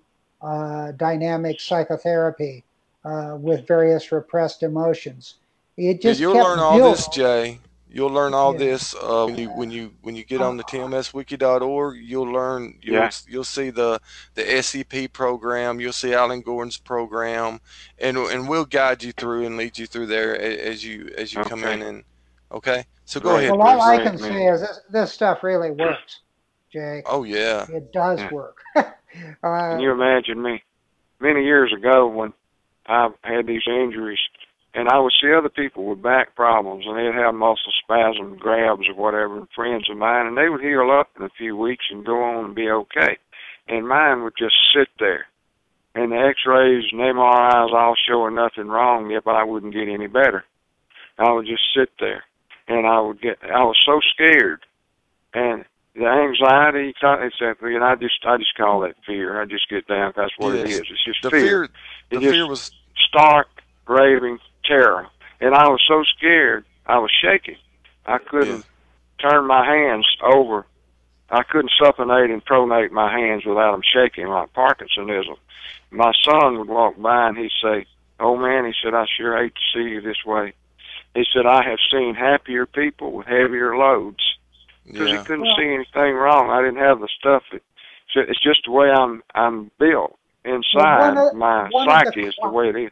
[SPEAKER 2] dynamic psychotherapy with various repressed emotions. It
[SPEAKER 1] Yeah,
[SPEAKER 2] just
[SPEAKER 1] you'll learn
[SPEAKER 2] kept
[SPEAKER 1] all
[SPEAKER 2] building.
[SPEAKER 1] this, Jay. You'll learn all
[SPEAKER 2] Yeah.
[SPEAKER 1] this when you get
[SPEAKER 2] Uh,
[SPEAKER 1] on the TMSwiki.org. You'll learn.
[SPEAKER 3] Yeah.
[SPEAKER 1] You'll see the SEP program. You'll see Alan Gordon's program, and we'll guide you through and lead you through there as you come
[SPEAKER 3] Okay.
[SPEAKER 1] in. And okay, so go
[SPEAKER 3] Great.
[SPEAKER 1] ahead,
[SPEAKER 2] well, all
[SPEAKER 1] Bruce.
[SPEAKER 2] I
[SPEAKER 3] Great,
[SPEAKER 2] can
[SPEAKER 3] man.
[SPEAKER 2] say is this stuff really works, Jake.
[SPEAKER 1] Oh yeah,
[SPEAKER 2] It does
[SPEAKER 3] Yeah.
[SPEAKER 2] work.
[SPEAKER 3] Can you imagine me many years ago when I had these injuries and I would see other people with back problems and they'd have muscle spasm grabs or whatever, and friends of mine, and they would heal up in a few weeks and go on and be okay. And mine would just sit there. And the x-rays and MRIs all showing nothing wrong yet, but I wouldn't get any better. I would just sit there. And I was so scared. And the anxiety, and I just call that fear. I just get down. That's what it is.
[SPEAKER 1] yes.
[SPEAKER 3] It's just
[SPEAKER 1] The
[SPEAKER 3] fear.
[SPEAKER 1] fear,
[SPEAKER 3] It's
[SPEAKER 1] the
[SPEAKER 3] just
[SPEAKER 1] fear was
[SPEAKER 3] stark, raving terror. And I was so scared, I was shaking. I
[SPEAKER 1] yeah,
[SPEAKER 3] couldn't turn my hands over. I couldn't supinate and pronate my hands without them shaking like Parkinsonism. My son would walk by and he'd say, "Oh man," he said, "I sure hate to see you this way." He said, "I have seen happier people with heavier loads." Because he
[SPEAKER 1] yeah,
[SPEAKER 3] couldn't see
[SPEAKER 2] well,
[SPEAKER 3] anything wrong. I didn't have the stuff that. So it's just the way I'm built
[SPEAKER 2] well,
[SPEAKER 3] inside. My
[SPEAKER 2] one of the
[SPEAKER 3] psyche is the way it is,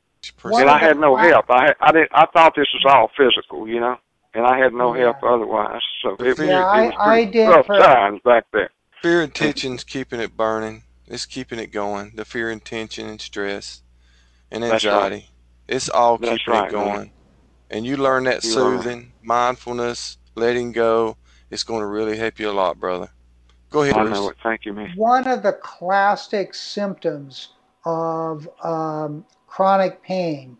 [SPEAKER 2] one
[SPEAKER 3] and
[SPEAKER 2] of
[SPEAKER 3] I
[SPEAKER 2] the
[SPEAKER 3] had no
[SPEAKER 2] cla-
[SPEAKER 3] help. I thought this was all physical, and I had no help
[SPEAKER 2] yeah,
[SPEAKER 3] otherwise. So
[SPEAKER 1] the
[SPEAKER 2] yeah,
[SPEAKER 1] fear,
[SPEAKER 3] it was
[SPEAKER 2] I
[SPEAKER 3] pretty
[SPEAKER 2] did
[SPEAKER 3] rough
[SPEAKER 2] for
[SPEAKER 3] times back there.
[SPEAKER 1] fear and tension's keeping it burning. It's keeping it going. The fear and tension and stress and
[SPEAKER 3] That's right.
[SPEAKER 1] anxiety. It's all
[SPEAKER 3] That's
[SPEAKER 1] keeping it
[SPEAKER 3] right, man.
[SPEAKER 1] going. And you learn that
[SPEAKER 3] You are right.
[SPEAKER 1] soothing, mindfulness, letting go. It's going to really help you a lot, brother. Go ahead,
[SPEAKER 3] I know
[SPEAKER 1] Bruce.
[SPEAKER 3] it. Thank you, man.
[SPEAKER 2] one of the classic symptoms of chronic pain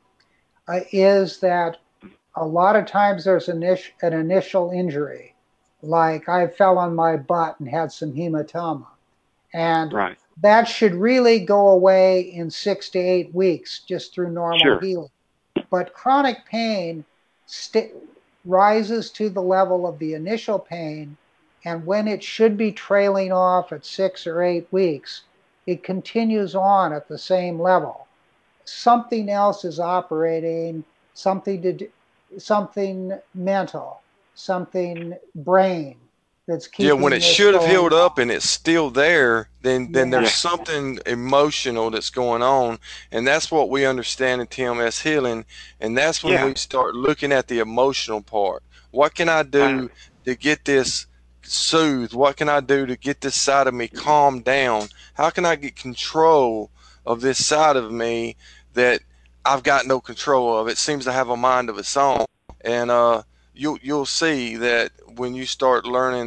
[SPEAKER 2] is that a lot of times there's an initial injury, like I fell on my butt and had some hematoma, and
[SPEAKER 3] Right.
[SPEAKER 2] that should really go away in 6 to 8 weeks just through normal
[SPEAKER 3] Sure.
[SPEAKER 2] healing. But chronic pain st- rises to the level of the initial pain, and when it should be trailing off at 6 or 8 weeks, it continues on at the same level. Something else is operating, something something mental, something brain that's
[SPEAKER 1] Yeah, when
[SPEAKER 2] keeping
[SPEAKER 1] it
[SPEAKER 2] this
[SPEAKER 1] should have
[SPEAKER 2] going
[SPEAKER 1] healed up
[SPEAKER 2] on.
[SPEAKER 1] and it's still there, then there's
[SPEAKER 3] Yeah.
[SPEAKER 2] Yeah.
[SPEAKER 1] something emotional that's going on, and that's what we understand in TMS healing, and that's when
[SPEAKER 3] Yeah.
[SPEAKER 1] we start looking at the emotional part. What can I
[SPEAKER 3] I,
[SPEAKER 1] do to get this soothed? What can I do to get this side of me calmed down? How can I get control of this side of me that I've got no control of? It seems to have a mind of its own, and you'll see that when you start learning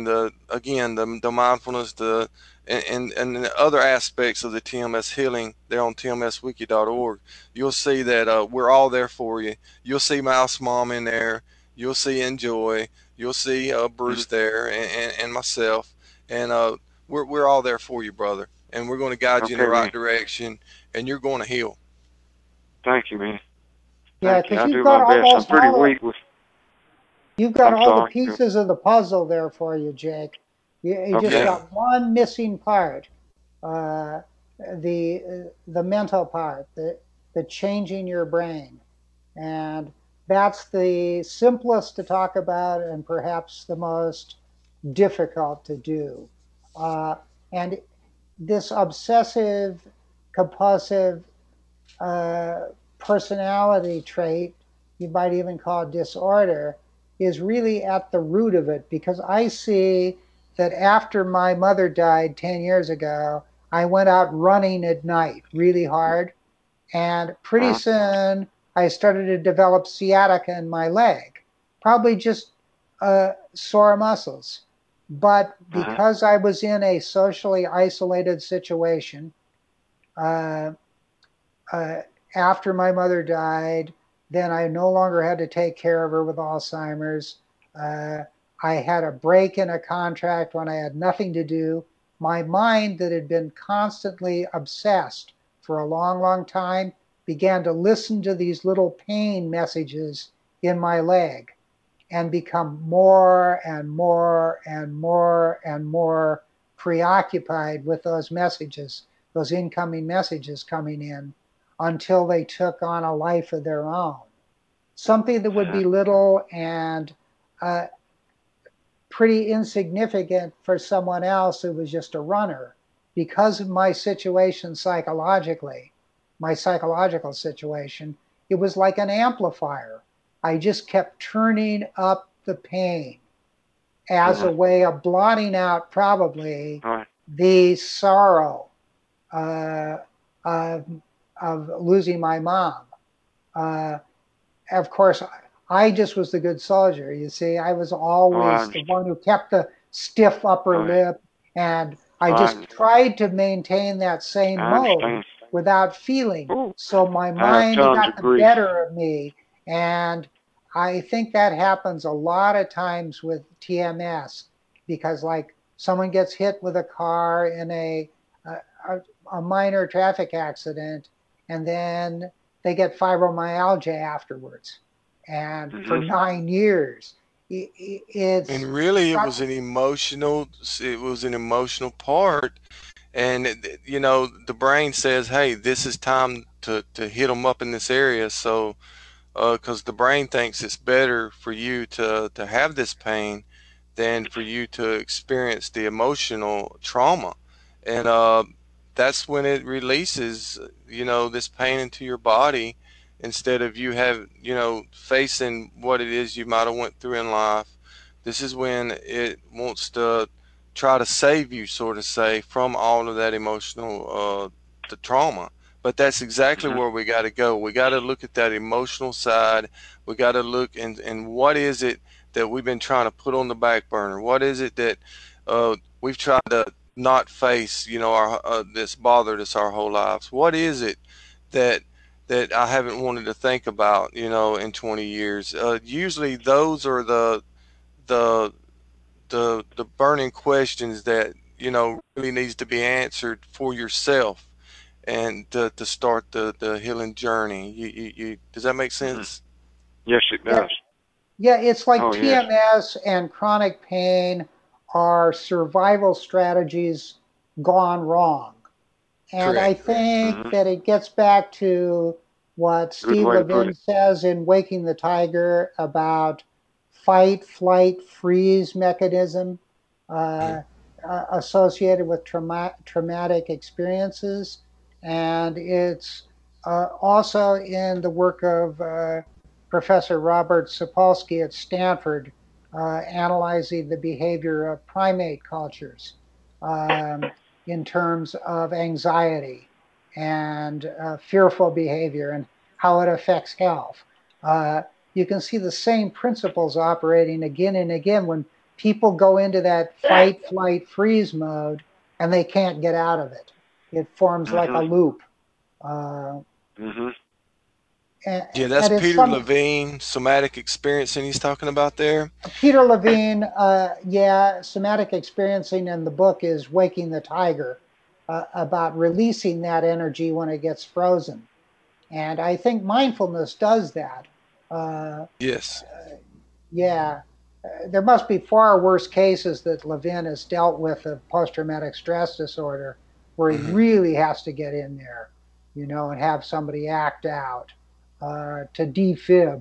[SPEAKER 1] the mindfulness and the other aspects of the TMS healing there on tmswiki.org, you'll see that we're all there for you. You'll see Mouse Mom in there. You'll see Enjoy. You'll see
[SPEAKER 3] mhm.
[SPEAKER 1] Bruce there and myself, and we're all there for you, brother. And we're going to guide you in the
[SPEAKER 3] Okay,
[SPEAKER 1] right
[SPEAKER 3] man.
[SPEAKER 1] direction, and you're going to heal.
[SPEAKER 3] Thank you, man.
[SPEAKER 2] Yeah,
[SPEAKER 3] Thank you.
[SPEAKER 2] because
[SPEAKER 3] I'll do my best. I'm pretty weak with.
[SPEAKER 2] you've got
[SPEAKER 3] I'm
[SPEAKER 2] all the
[SPEAKER 3] sorry.
[SPEAKER 2] pieces of the puzzle there for you, Jake. You just
[SPEAKER 3] Okay.
[SPEAKER 1] Yeah,
[SPEAKER 2] got one missing part, uh, the mental part, the changing your brain, and that's the simplest to talk about and perhaps the most difficult to do. Uh, and this obsessive compulsive uh, personality trait, you might even call it disorder, is really at the root of it, because I see that after my mother died 10 years ago, I went out running at night really hard, and pretty
[SPEAKER 3] Uh,
[SPEAKER 2] soon I started to develop sciatica in my leg, probably just sore muscles. But
[SPEAKER 3] uh,
[SPEAKER 2] because I was in a socially isolated situation, uh, uh, after my mother died, Then I no longer had to take care of her with Alzheimer's. Uh, I had a break in a contract when I had nothing to do. My mind, that had been constantly obsessed for a long, long time, began to listen to these little pain messages in my leg and become more and more and more and more preoccupied with those messages, those incoming messages coming in, until they took on a life of their own. Something that would
[SPEAKER 3] Uh-huh.
[SPEAKER 2] be little and uh, pretty insignificant for someone else who was just a runner. Because of my situation psychologically, my psychological situation, it was like an amplifier. I just kept turning up the pain as
[SPEAKER 3] Uh-huh.
[SPEAKER 2] a way of blotting out probably
[SPEAKER 3] All right.
[SPEAKER 2] the sorrow uh, of, of losing my mom. Uh, of course, I just was the good soldier. You see, I was
[SPEAKER 3] Oh, I
[SPEAKER 2] always the
[SPEAKER 3] understand.
[SPEAKER 2] one who kept the stiff upper
[SPEAKER 3] Oh, yeah.
[SPEAKER 2] lip, and I
[SPEAKER 3] Oh, I
[SPEAKER 2] just
[SPEAKER 3] understand.
[SPEAKER 2] tried to maintain that same
[SPEAKER 3] I
[SPEAKER 2] mode
[SPEAKER 3] understand.
[SPEAKER 2] without feeling.
[SPEAKER 3] Ooh,
[SPEAKER 2] So my
[SPEAKER 3] I have
[SPEAKER 2] mind
[SPEAKER 3] tons
[SPEAKER 2] got
[SPEAKER 3] of
[SPEAKER 2] the
[SPEAKER 3] grief.
[SPEAKER 2] better of me, and I think that happens a lot of times with TMS because, like, someone gets hit with a car in a, a minor traffic accident, and then they get fibromyalgia afterwards. And for
[SPEAKER 3] Mhm.
[SPEAKER 2] 9 years,
[SPEAKER 1] And
[SPEAKER 2] it's
[SPEAKER 1] really,
[SPEAKER 2] such,
[SPEAKER 1] it was an emotional part. And, the brain says, hey, this is time to hit them up in this area. So, because the brain thinks it's better for you to have this pain than for you to experience the emotional trauma. And that's when it releases, this pain into your body instead of you facing what it is you might have went through in life. This is when it wants to try to save you, sort of say, from all of that emotional the trauma. But that's exactly
[SPEAKER 3] Mhm.
[SPEAKER 1] where we got to go. We got to look at that emotional side. We got to look and what is it that we've been trying to put on the back burner? What is it that we've tried to not face? Our that's bothered us our whole lives. What is it that I haven't wanted to think about? In 20 years. Usually, those are the the burning questions that really needs to be answered for yourself and to start the healing journey. Does that make
[SPEAKER 3] Mhm.
[SPEAKER 1] sense?
[SPEAKER 3] Yes, it
[SPEAKER 2] yeah,
[SPEAKER 3] does.
[SPEAKER 2] yeah, it's like
[SPEAKER 3] Oh, yes.
[SPEAKER 2] TMS and chronic pain are survival strategies gone wrong. And I
[SPEAKER 1] Correct.
[SPEAKER 2] think
[SPEAKER 3] Mhm.
[SPEAKER 2] that it gets back to what
[SPEAKER 3] Good
[SPEAKER 2] Steve
[SPEAKER 3] way to put
[SPEAKER 2] Levine
[SPEAKER 3] it.
[SPEAKER 2] says in Waking the Tiger about fight, flight, freeze mechanism uh, associated with traumatic experiences. And it's also in the work of Professor Robert Sapolsky at Stanford, analyzing the behavior of primate cultures. In terms of anxiety and fearful behavior and how it affects health. Uh, you can see the same principles operating again and again when people go into that fight, flight, freeze mode and they can't get out of it. It forms like a
[SPEAKER 3] Mhm.
[SPEAKER 2] loop. Uh,
[SPEAKER 3] Mhm.
[SPEAKER 2] and,
[SPEAKER 1] Yeah, that's
[SPEAKER 2] and it's
[SPEAKER 1] Peter
[SPEAKER 2] some
[SPEAKER 1] Levine, somatic experiencing he's talking about there.
[SPEAKER 2] Peter Levine, yeah, somatic experiencing in the book is Waking the Tiger, about releasing that energy when it gets frozen. And I think mindfulness does that. Uh,
[SPEAKER 1] Yes.
[SPEAKER 2] yeah, there must be far worse cases that Levin has dealt with of post traumatic stress disorder where he
[SPEAKER 1] Hmm.
[SPEAKER 2] really has to get in there, and have somebody act out, to defib,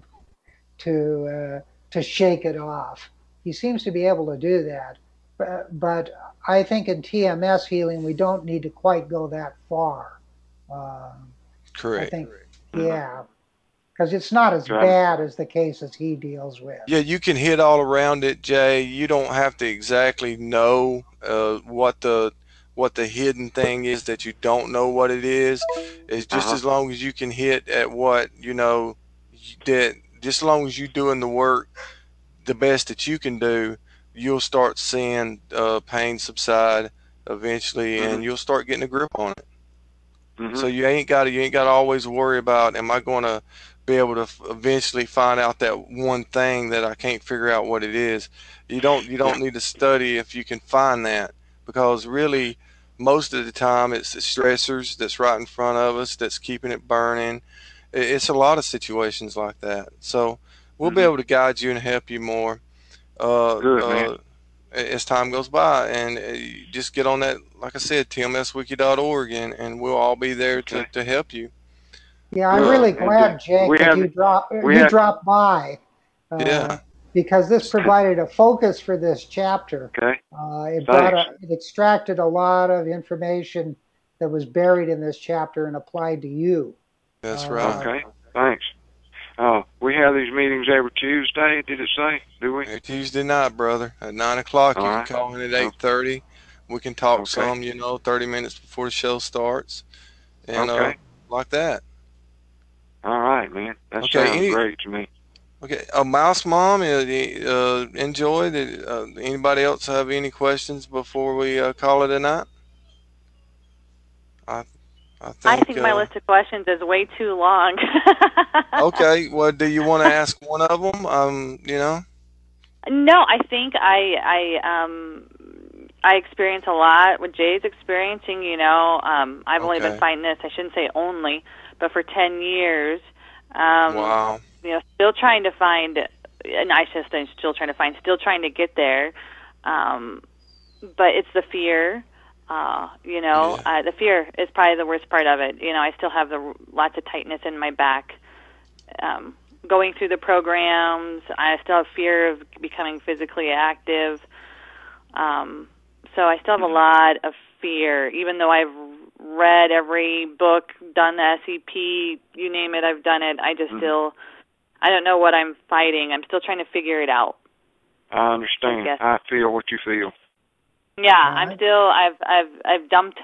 [SPEAKER 2] to shake it off. He seems to be able to do that, but I think in TMS healing we don't need to quite go that far. Um, I
[SPEAKER 1] Correct.
[SPEAKER 2] think,
[SPEAKER 3] Mhm.
[SPEAKER 2] yeah, because it's not as
[SPEAKER 3] Trying.
[SPEAKER 2] bad as the cases he deals with.
[SPEAKER 1] Yeah, you can hit all around it, Jay. You don't have to exactly know what the hidden thing is that you don't know what it is. It's
[SPEAKER 3] Uh
[SPEAKER 1] just
[SPEAKER 3] huh.
[SPEAKER 1] as long as you can hit at what that just as long as you doing the work the best that you can do, you'll start seeing pain subside eventually,
[SPEAKER 3] Mhm.
[SPEAKER 1] and you'll start getting a grip on it. So
[SPEAKER 3] Mhm.
[SPEAKER 1] you ain't got to always worry about am I going to be able to eventually find out that one thing that I can't figure out what it is. You don't need to study if you can find that, because really most of the time it's the stressors that's right in front of us that's keeping it burning. It's a lot of situations like that. So we'll be
[SPEAKER 3] Mhm.
[SPEAKER 1] able to guide you and help you more uh,
[SPEAKER 3] Good, man.
[SPEAKER 1] uh, as time goes by. And you just get on that, like I said, tmswiki.org, and we'll all be there
[SPEAKER 3] Okay.
[SPEAKER 1] to help you.
[SPEAKER 2] Yeah, I'm
[SPEAKER 3] Good.
[SPEAKER 2] really
[SPEAKER 3] And
[SPEAKER 2] glad, Jake,
[SPEAKER 3] we
[SPEAKER 2] that
[SPEAKER 3] have we
[SPEAKER 2] you
[SPEAKER 3] have
[SPEAKER 2] dropped by, uh,
[SPEAKER 1] Yeah.
[SPEAKER 2] because this provided a focus for this chapter.
[SPEAKER 3] okay.
[SPEAKER 2] It
[SPEAKER 3] Thanks.
[SPEAKER 2] it extracted a lot of information that was buried in this chapter and applied to you.
[SPEAKER 1] That's right.
[SPEAKER 2] Uh,
[SPEAKER 3] Okay. Thanks. We have these meetings every Tuesday. Did it say? Do we?
[SPEAKER 1] Tuesday night, brother, at 9 o'clock.
[SPEAKER 3] All
[SPEAKER 1] You can
[SPEAKER 3] right.
[SPEAKER 1] call in at
[SPEAKER 3] Oh,
[SPEAKER 1] 8:30. We can talk
[SPEAKER 3] okay.
[SPEAKER 1] some, 30 minutes before the show starts, and
[SPEAKER 3] Okay.
[SPEAKER 1] like that.
[SPEAKER 3] All right, man. That
[SPEAKER 1] Okay.
[SPEAKER 3] sounds great to me.
[SPEAKER 1] Okay. Mouse Mom, enjoy. Anybody else have any questions before we call it a night? I I
[SPEAKER 5] I
[SPEAKER 1] think.
[SPEAKER 5] think my list of questions is way too long.
[SPEAKER 1] Okay. Well, do you want to ask one of them?
[SPEAKER 5] No, I think I experience a lot what Jay's experiencing. I've only been
[SPEAKER 1] Okay.
[SPEAKER 5] fighting this. I shouldn't say only, but for 10 years.
[SPEAKER 1] Wow.
[SPEAKER 5] Still trying to find, and I should say still trying to get there. But it's the fear.
[SPEAKER 1] Yeah.
[SPEAKER 5] The fear is probably the worst part of it. I still have lots of tightness in my back. Going through the programs, I still have fear of becoming physically active. So I still have a lot of fear, even though I've read every book, done the SEP, you name it, I've done it. I just still, I don't know what I'm fighting. I'm still trying to figure it out.
[SPEAKER 3] I understand. I feel what you feel.
[SPEAKER 5] Yeah, I'm still. I've dumped,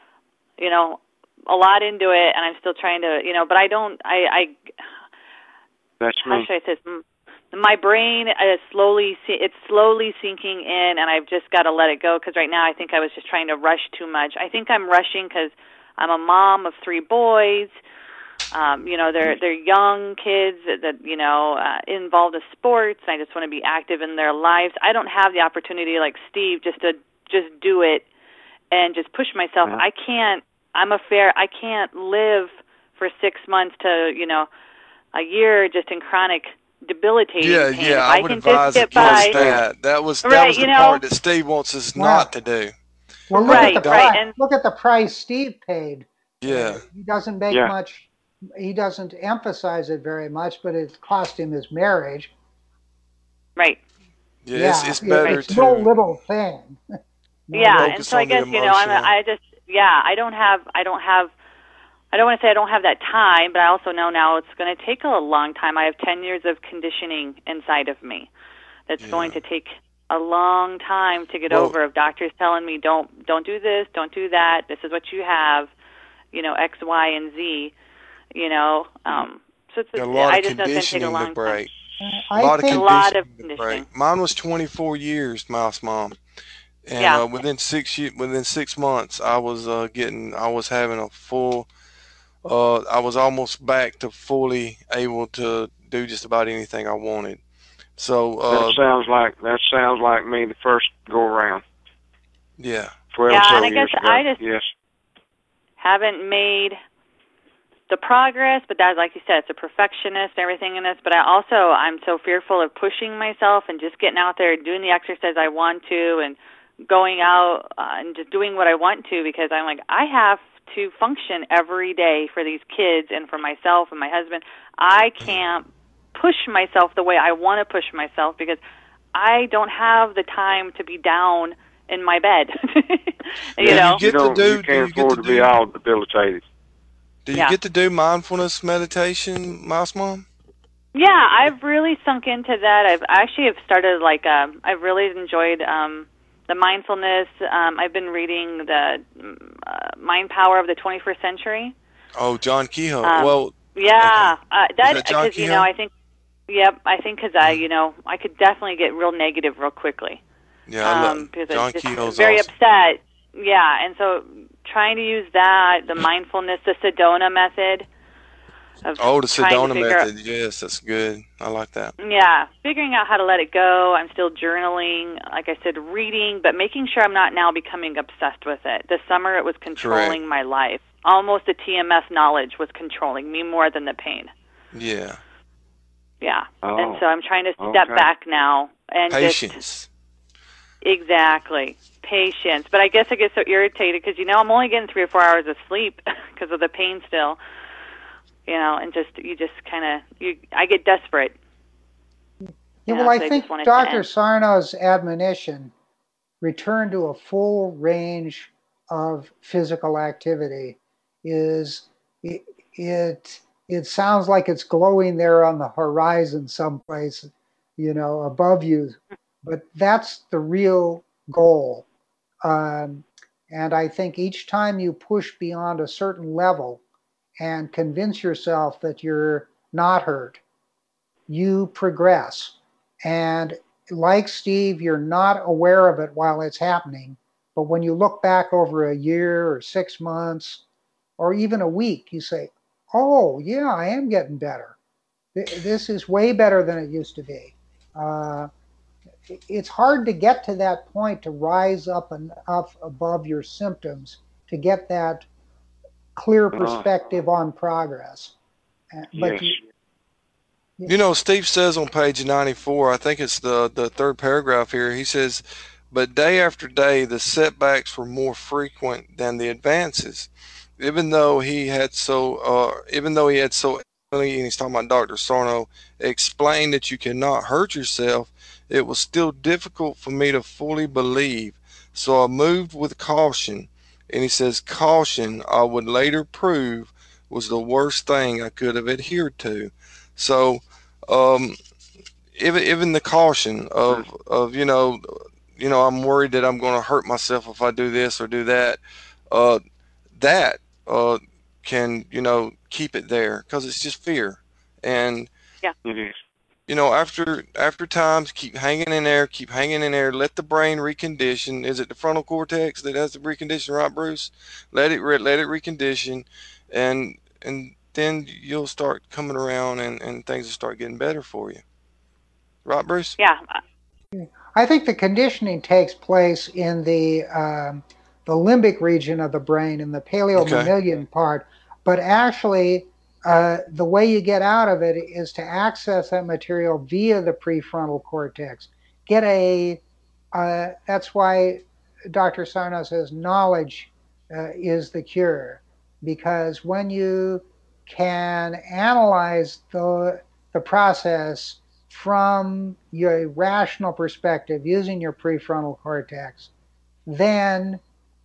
[SPEAKER 5] a lot into it, and I'm still trying to, But I don't.
[SPEAKER 3] That's
[SPEAKER 5] how
[SPEAKER 3] me.
[SPEAKER 5] should I say this? My brain is it's slowly sinking in, and I've just got to let it go, because right now I think I was just trying to rush too much. I think I'm rushing because I'm a mom of 3 boys. They're young kids that involved in sports. And I just want to be active in their lives. I don't have the opportunity like Steve just to just do it and just push myself. I can't. I can't live for 6 months to a year just in chronic debilitating
[SPEAKER 1] Yeah,
[SPEAKER 5] pain. If
[SPEAKER 1] I
[SPEAKER 5] I
[SPEAKER 1] would
[SPEAKER 5] can just
[SPEAKER 1] advise
[SPEAKER 5] get
[SPEAKER 1] against
[SPEAKER 5] by,
[SPEAKER 1] that. That was
[SPEAKER 5] right?
[SPEAKER 1] the part that Steve wants us not
[SPEAKER 2] well,
[SPEAKER 1] to do.
[SPEAKER 2] well,
[SPEAKER 5] Right, right, and
[SPEAKER 2] look at the price Steve paid.
[SPEAKER 1] Yeah,
[SPEAKER 2] He doesn't make
[SPEAKER 3] Yeah.
[SPEAKER 2] much. He doesn't emphasize it very much, but it cost him his marriage.
[SPEAKER 5] right,
[SPEAKER 1] yeah,
[SPEAKER 2] Yeah,
[SPEAKER 1] it's better
[SPEAKER 2] it's no
[SPEAKER 1] to
[SPEAKER 2] little thing. No
[SPEAKER 5] yeah.
[SPEAKER 2] little.
[SPEAKER 5] And
[SPEAKER 1] focus
[SPEAKER 5] so I
[SPEAKER 1] on the
[SPEAKER 5] guess
[SPEAKER 1] emotional.
[SPEAKER 5] I just I don't have. I don't want to say I don't have that time, but I also know now it's going to take a long time. I have 10 years of conditioning inside of me that's going to take a long time to get
[SPEAKER 1] Well,
[SPEAKER 5] over. Of doctors telling me don't do this, don't do that. This is what you have, X, Y, and Z. So
[SPEAKER 1] got a lot
[SPEAKER 5] I
[SPEAKER 1] of
[SPEAKER 5] just know it's going to take a
[SPEAKER 1] conditioning to
[SPEAKER 5] long time.
[SPEAKER 1] break. A
[SPEAKER 2] I
[SPEAKER 1] lot of
[SPEAKER 5] A
[SPEAKER 2] think
[SPEAKER 5] lot of
[SPEAKER 1] conditioning to
[SPEAKER 5] conditioning.
[SPEAKER 1] break. Mine was 24 years, Mouse Mom, and
[SPEAKER 5] Yeah.
[SPEAKER 1] within 6 months, I was having a full. I was almost back to fully able to do just about anything I wanted. So,
[SPEAKER 3] That sounds like me the first go around.
[SPEAKER 1] yeah.
[SPEAKER 3] 12
[SPEAKER 5] Yeah, and
[SPEAKER 3] so
[SPEAKER 5] I guess
[SPEAKER 3] years ago.
[SPEAKER 5] I just
[SPEAKER 3] Yes.
[SPEAKER 5] haven't made the progress, but that, like you said, it's a perfectionist and everything in this. But I'm so fearful of pushing myself and just getting out there, doing the exercise I want to, and going out and just doing what I want to, because I'm like, I have to function every day for these kids and for myself and my husband. I can't push myself the way I want to push myself, because I don't have the time to be down in my bed. you
[SPEAKER 1] Do
[SPEAKER 5] know?
[SPEAKER 1] you get to do?
[SPEAKER 3] You
[SPEAKER 1] Do
[SPEAKER 3] can't
[SPEAKER 1] you get to
[SPEAKER 3] afford to be
[SPEAKER 1] do?
[SPEAKER 3] all debilitated.
[SPEAKER 1] Do you
[SPEAKER 5] Yeah.
[SPEAKER 1] get to do mindfulness meditation, Mouse Mom?
[SPEAKER 5] Yeah, I've really sunk into that. I actually have started I've really enjoyed the mindfulness. I've been reading the Mind Power of the 21st Century.
[SPEAKER 1] Oh, John Kehoe.
[SPEAKER 5] Yeah,
[SPEAKER 1] Okay. Is that John
[SPEAKER 5] because
[SPEAKER 1] Kehoe?
[SPEAKER 5] I think because I could definitely get real negative real quickly.
[SPEAKER 1] Yeah, I love
[SPEAKER 5] Because
[SPEAKER 1] John
[SPEAKER 5] I'm just
[SPEAKER 1] Kehoe's
[SPEAKER 5] very
[SPEAKER 1] awesome.
[SPEAKER 5] upset. Yeah, and so trying to use that, the mindfulness, the Sedona method.
[SPEAKER 1] Oh, the
[SPEAKER 5] trying to
[SPEAKER 1] Sedona
[SPEAKER 5] figure out.
[SPEAKER 1] method. Yes, that's good. I like that.
[SPEAKER 5] Yeah, figuring out how to let it go. I'm still journaling, like I said, reading, but making sure I'm not now becoming obsessed with it. This summer it was controlling
[SPEAKER 1] Correct.
[SPEAKER 5] my life. Almost the TMS knowledge was controlling me more than the pain.
[SPEAKER 1] Yeah.
[SPEAKER 5] Yeah.
[SPEAKER 3] Oh,
[SPEAKER 5] And so I'm trying to step
[SPEAKER 3] okay.
[SPEAKER 5] back now and
[SPEAKER 1] Patience.
[SPEAKER 5] exactly, patience. But I guess I get so irritated because, I'm only getting 3 or 4 hours of sleep because of the pain still, and you just kind of, I get desperate.
[SPEAKER 2] Yeah, well, I
[SPEAKER 5] So I
[SPEAKER 2] think
[SPEAKER 5] just want it to
[SPEAKER 2] Dr.
[SPEAKER 5] end.
[SPEAKER 2] Sarno's admonition, return to a full range of physical activity, is it, it sounds like it's glowing there on the horizon someplace, above you, but that's the real goal. Um, and I think each time you push beyond a certain level and convince yourself that you're not hurt, you progress. And like Steve, you're not aware of it while it's happening. But when you look back over a year or 6 months or even a week, you say, oh, yeah, I am getting better. This is way better than it used to be. Uh, it's hard to get to that point to rise up and up above your symptoms to get that clear
[SPEAKER 3] Uh,
[SPEAKER 2] perspective on progress. But
[SPEAKER 3] yes.
[SPEAKER 2] you,
[SPEAKER 1] Steve says on page 94, I think it's the third paragraph here, he says, but day after day, the setbacks were more frequent than the advances. Even though he had so, and he's talking about Dr. Sarno, explained that you cannot hurt yourself, it was still difficult for me to fully believe. So I moved with caution. And he says, caution, I would later prove, was the worst thing I could have adhered to. So, um, even the caution of I'm worried that I'm going to hurt myself if I do this or do that. Uh, that can keep it there because it's just fear. And
[SPEAKER 5] Yeah.
[SPEAKER 3] It is.
[SPEAKER 1] after times, keep hanging in there, keep hanging in there. Let the brain recondition. Is it the frontal cortex that has to recondition, right, Bruce? Let it recondition, and then you'll start coming around and things will start getting better for you. Right, Bruce?
[SPEAKER 5] Yeah.
[SPEAKER 2] I think the conditioning takes place in the limbic region of the brain, in the
[SPEAKER 1] Okay.
[SPEAKER 2] paleomammalian part. But actually, the way you get out of it is to access that material via the prefrontal cortex. Get a That's why Dr. Sarno says knowledge is the cure, because when you can analyze the process from your rational perspective using your prefrontal cortex, then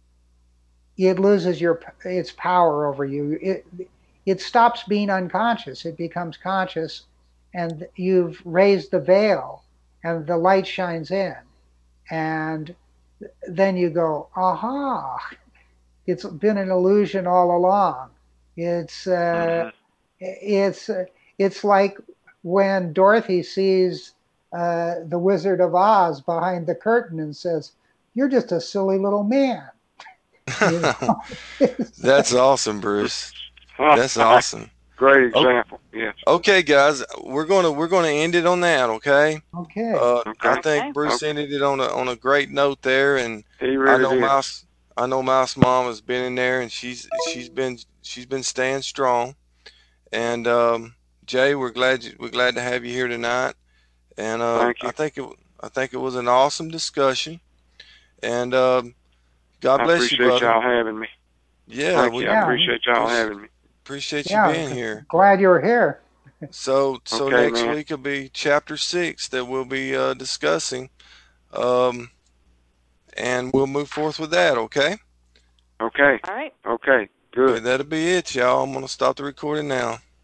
[SPEAKER 2] it loses its power over you. It stops being unconscious. It becomes conscious, and you've raised the veil, and the light shines in, and then you go, aha! It's been an illusion all along. It's uh,
[SPEAKER 3] Mm-hmm.
[SPEAKER 2] it's it's like when Dorothy sees the Wizard of Oz behind the curtain and says, "You're just a silly little man." You know, it's
[SPEAKER 1] That's awesome, Bruce. That's
[SPEAKER 3] Mm-hmm.
[SPEAKER 1] awesome.
[SPEAKER 3] Great
[SPEAKER 1] O-
[SPEAKER 3] example. Yes.
[SPEAKER 1] Okay, guys, we're gonna end it on that. Okay.
[SPEAKER 2] okay.
[SPEAKER 1] I
[SPEAKER 3] Okay.
[SPEAKER 1] think
[SPEAKER 5] Okay.
[SPEAKER 1] Bruce
[SPEAKER 3] Okay.
[SPEAKER 1] ended it on a great note there, and
[SPEAKER 3] He
[SPEAKER 1] I
[SPEAKER 3] really
[SPEAKER 1] know
[SPEAKER 3] did.
[SPEAKER 1] Mouse Mom has been in there, and she's been staying strong. And Jay, we're glad to have you here tonight. And
[SPEAKER 3] Thank you.
[SPEAKER 1] I think it was an awesome discussion. And God
[SPEAKER 3] I
[SPEAKER 1] bless you,
[SPEAKER 3] appreciate
[SPEAKER 1] brother.
[SPEAKER 3] y'all having me.
[SPEAKER 1] Yeah,
[SPEAKER 3] Thank
[SPEAKER 1] we
[SPEAKER 3] you. I
[SPEAKER 2] Yeah,
[SPEAKER 3] appreciate y'all
[SPEAKER 1] appreciate
[SPEAKER 3] having me.
[SPEAKER 1] appreciate you
[SPEAKER 2] yeah.
[SPEAKER 1] being here.
[SPEAKER 2] Glad you're here.
[SPEAKER 1] So
[SPEAKER 3] Okay,
[SPEAKER 1] next
[SPEAKER 3] man.
[SPEAKER 1] week will be chapter 6 that we'll be discussing, um, and we'll move forth with that. Okay.
[SPEAKER 3] Okay.
[SPEAKER 5] All right.
[SPEAKER 3] Okay.
[SPEAKER 1] Okay,
[SPEAKER 3] Good.
[SPEAKER 1] that'll be it, y'all. I'm gonna stop the recording now.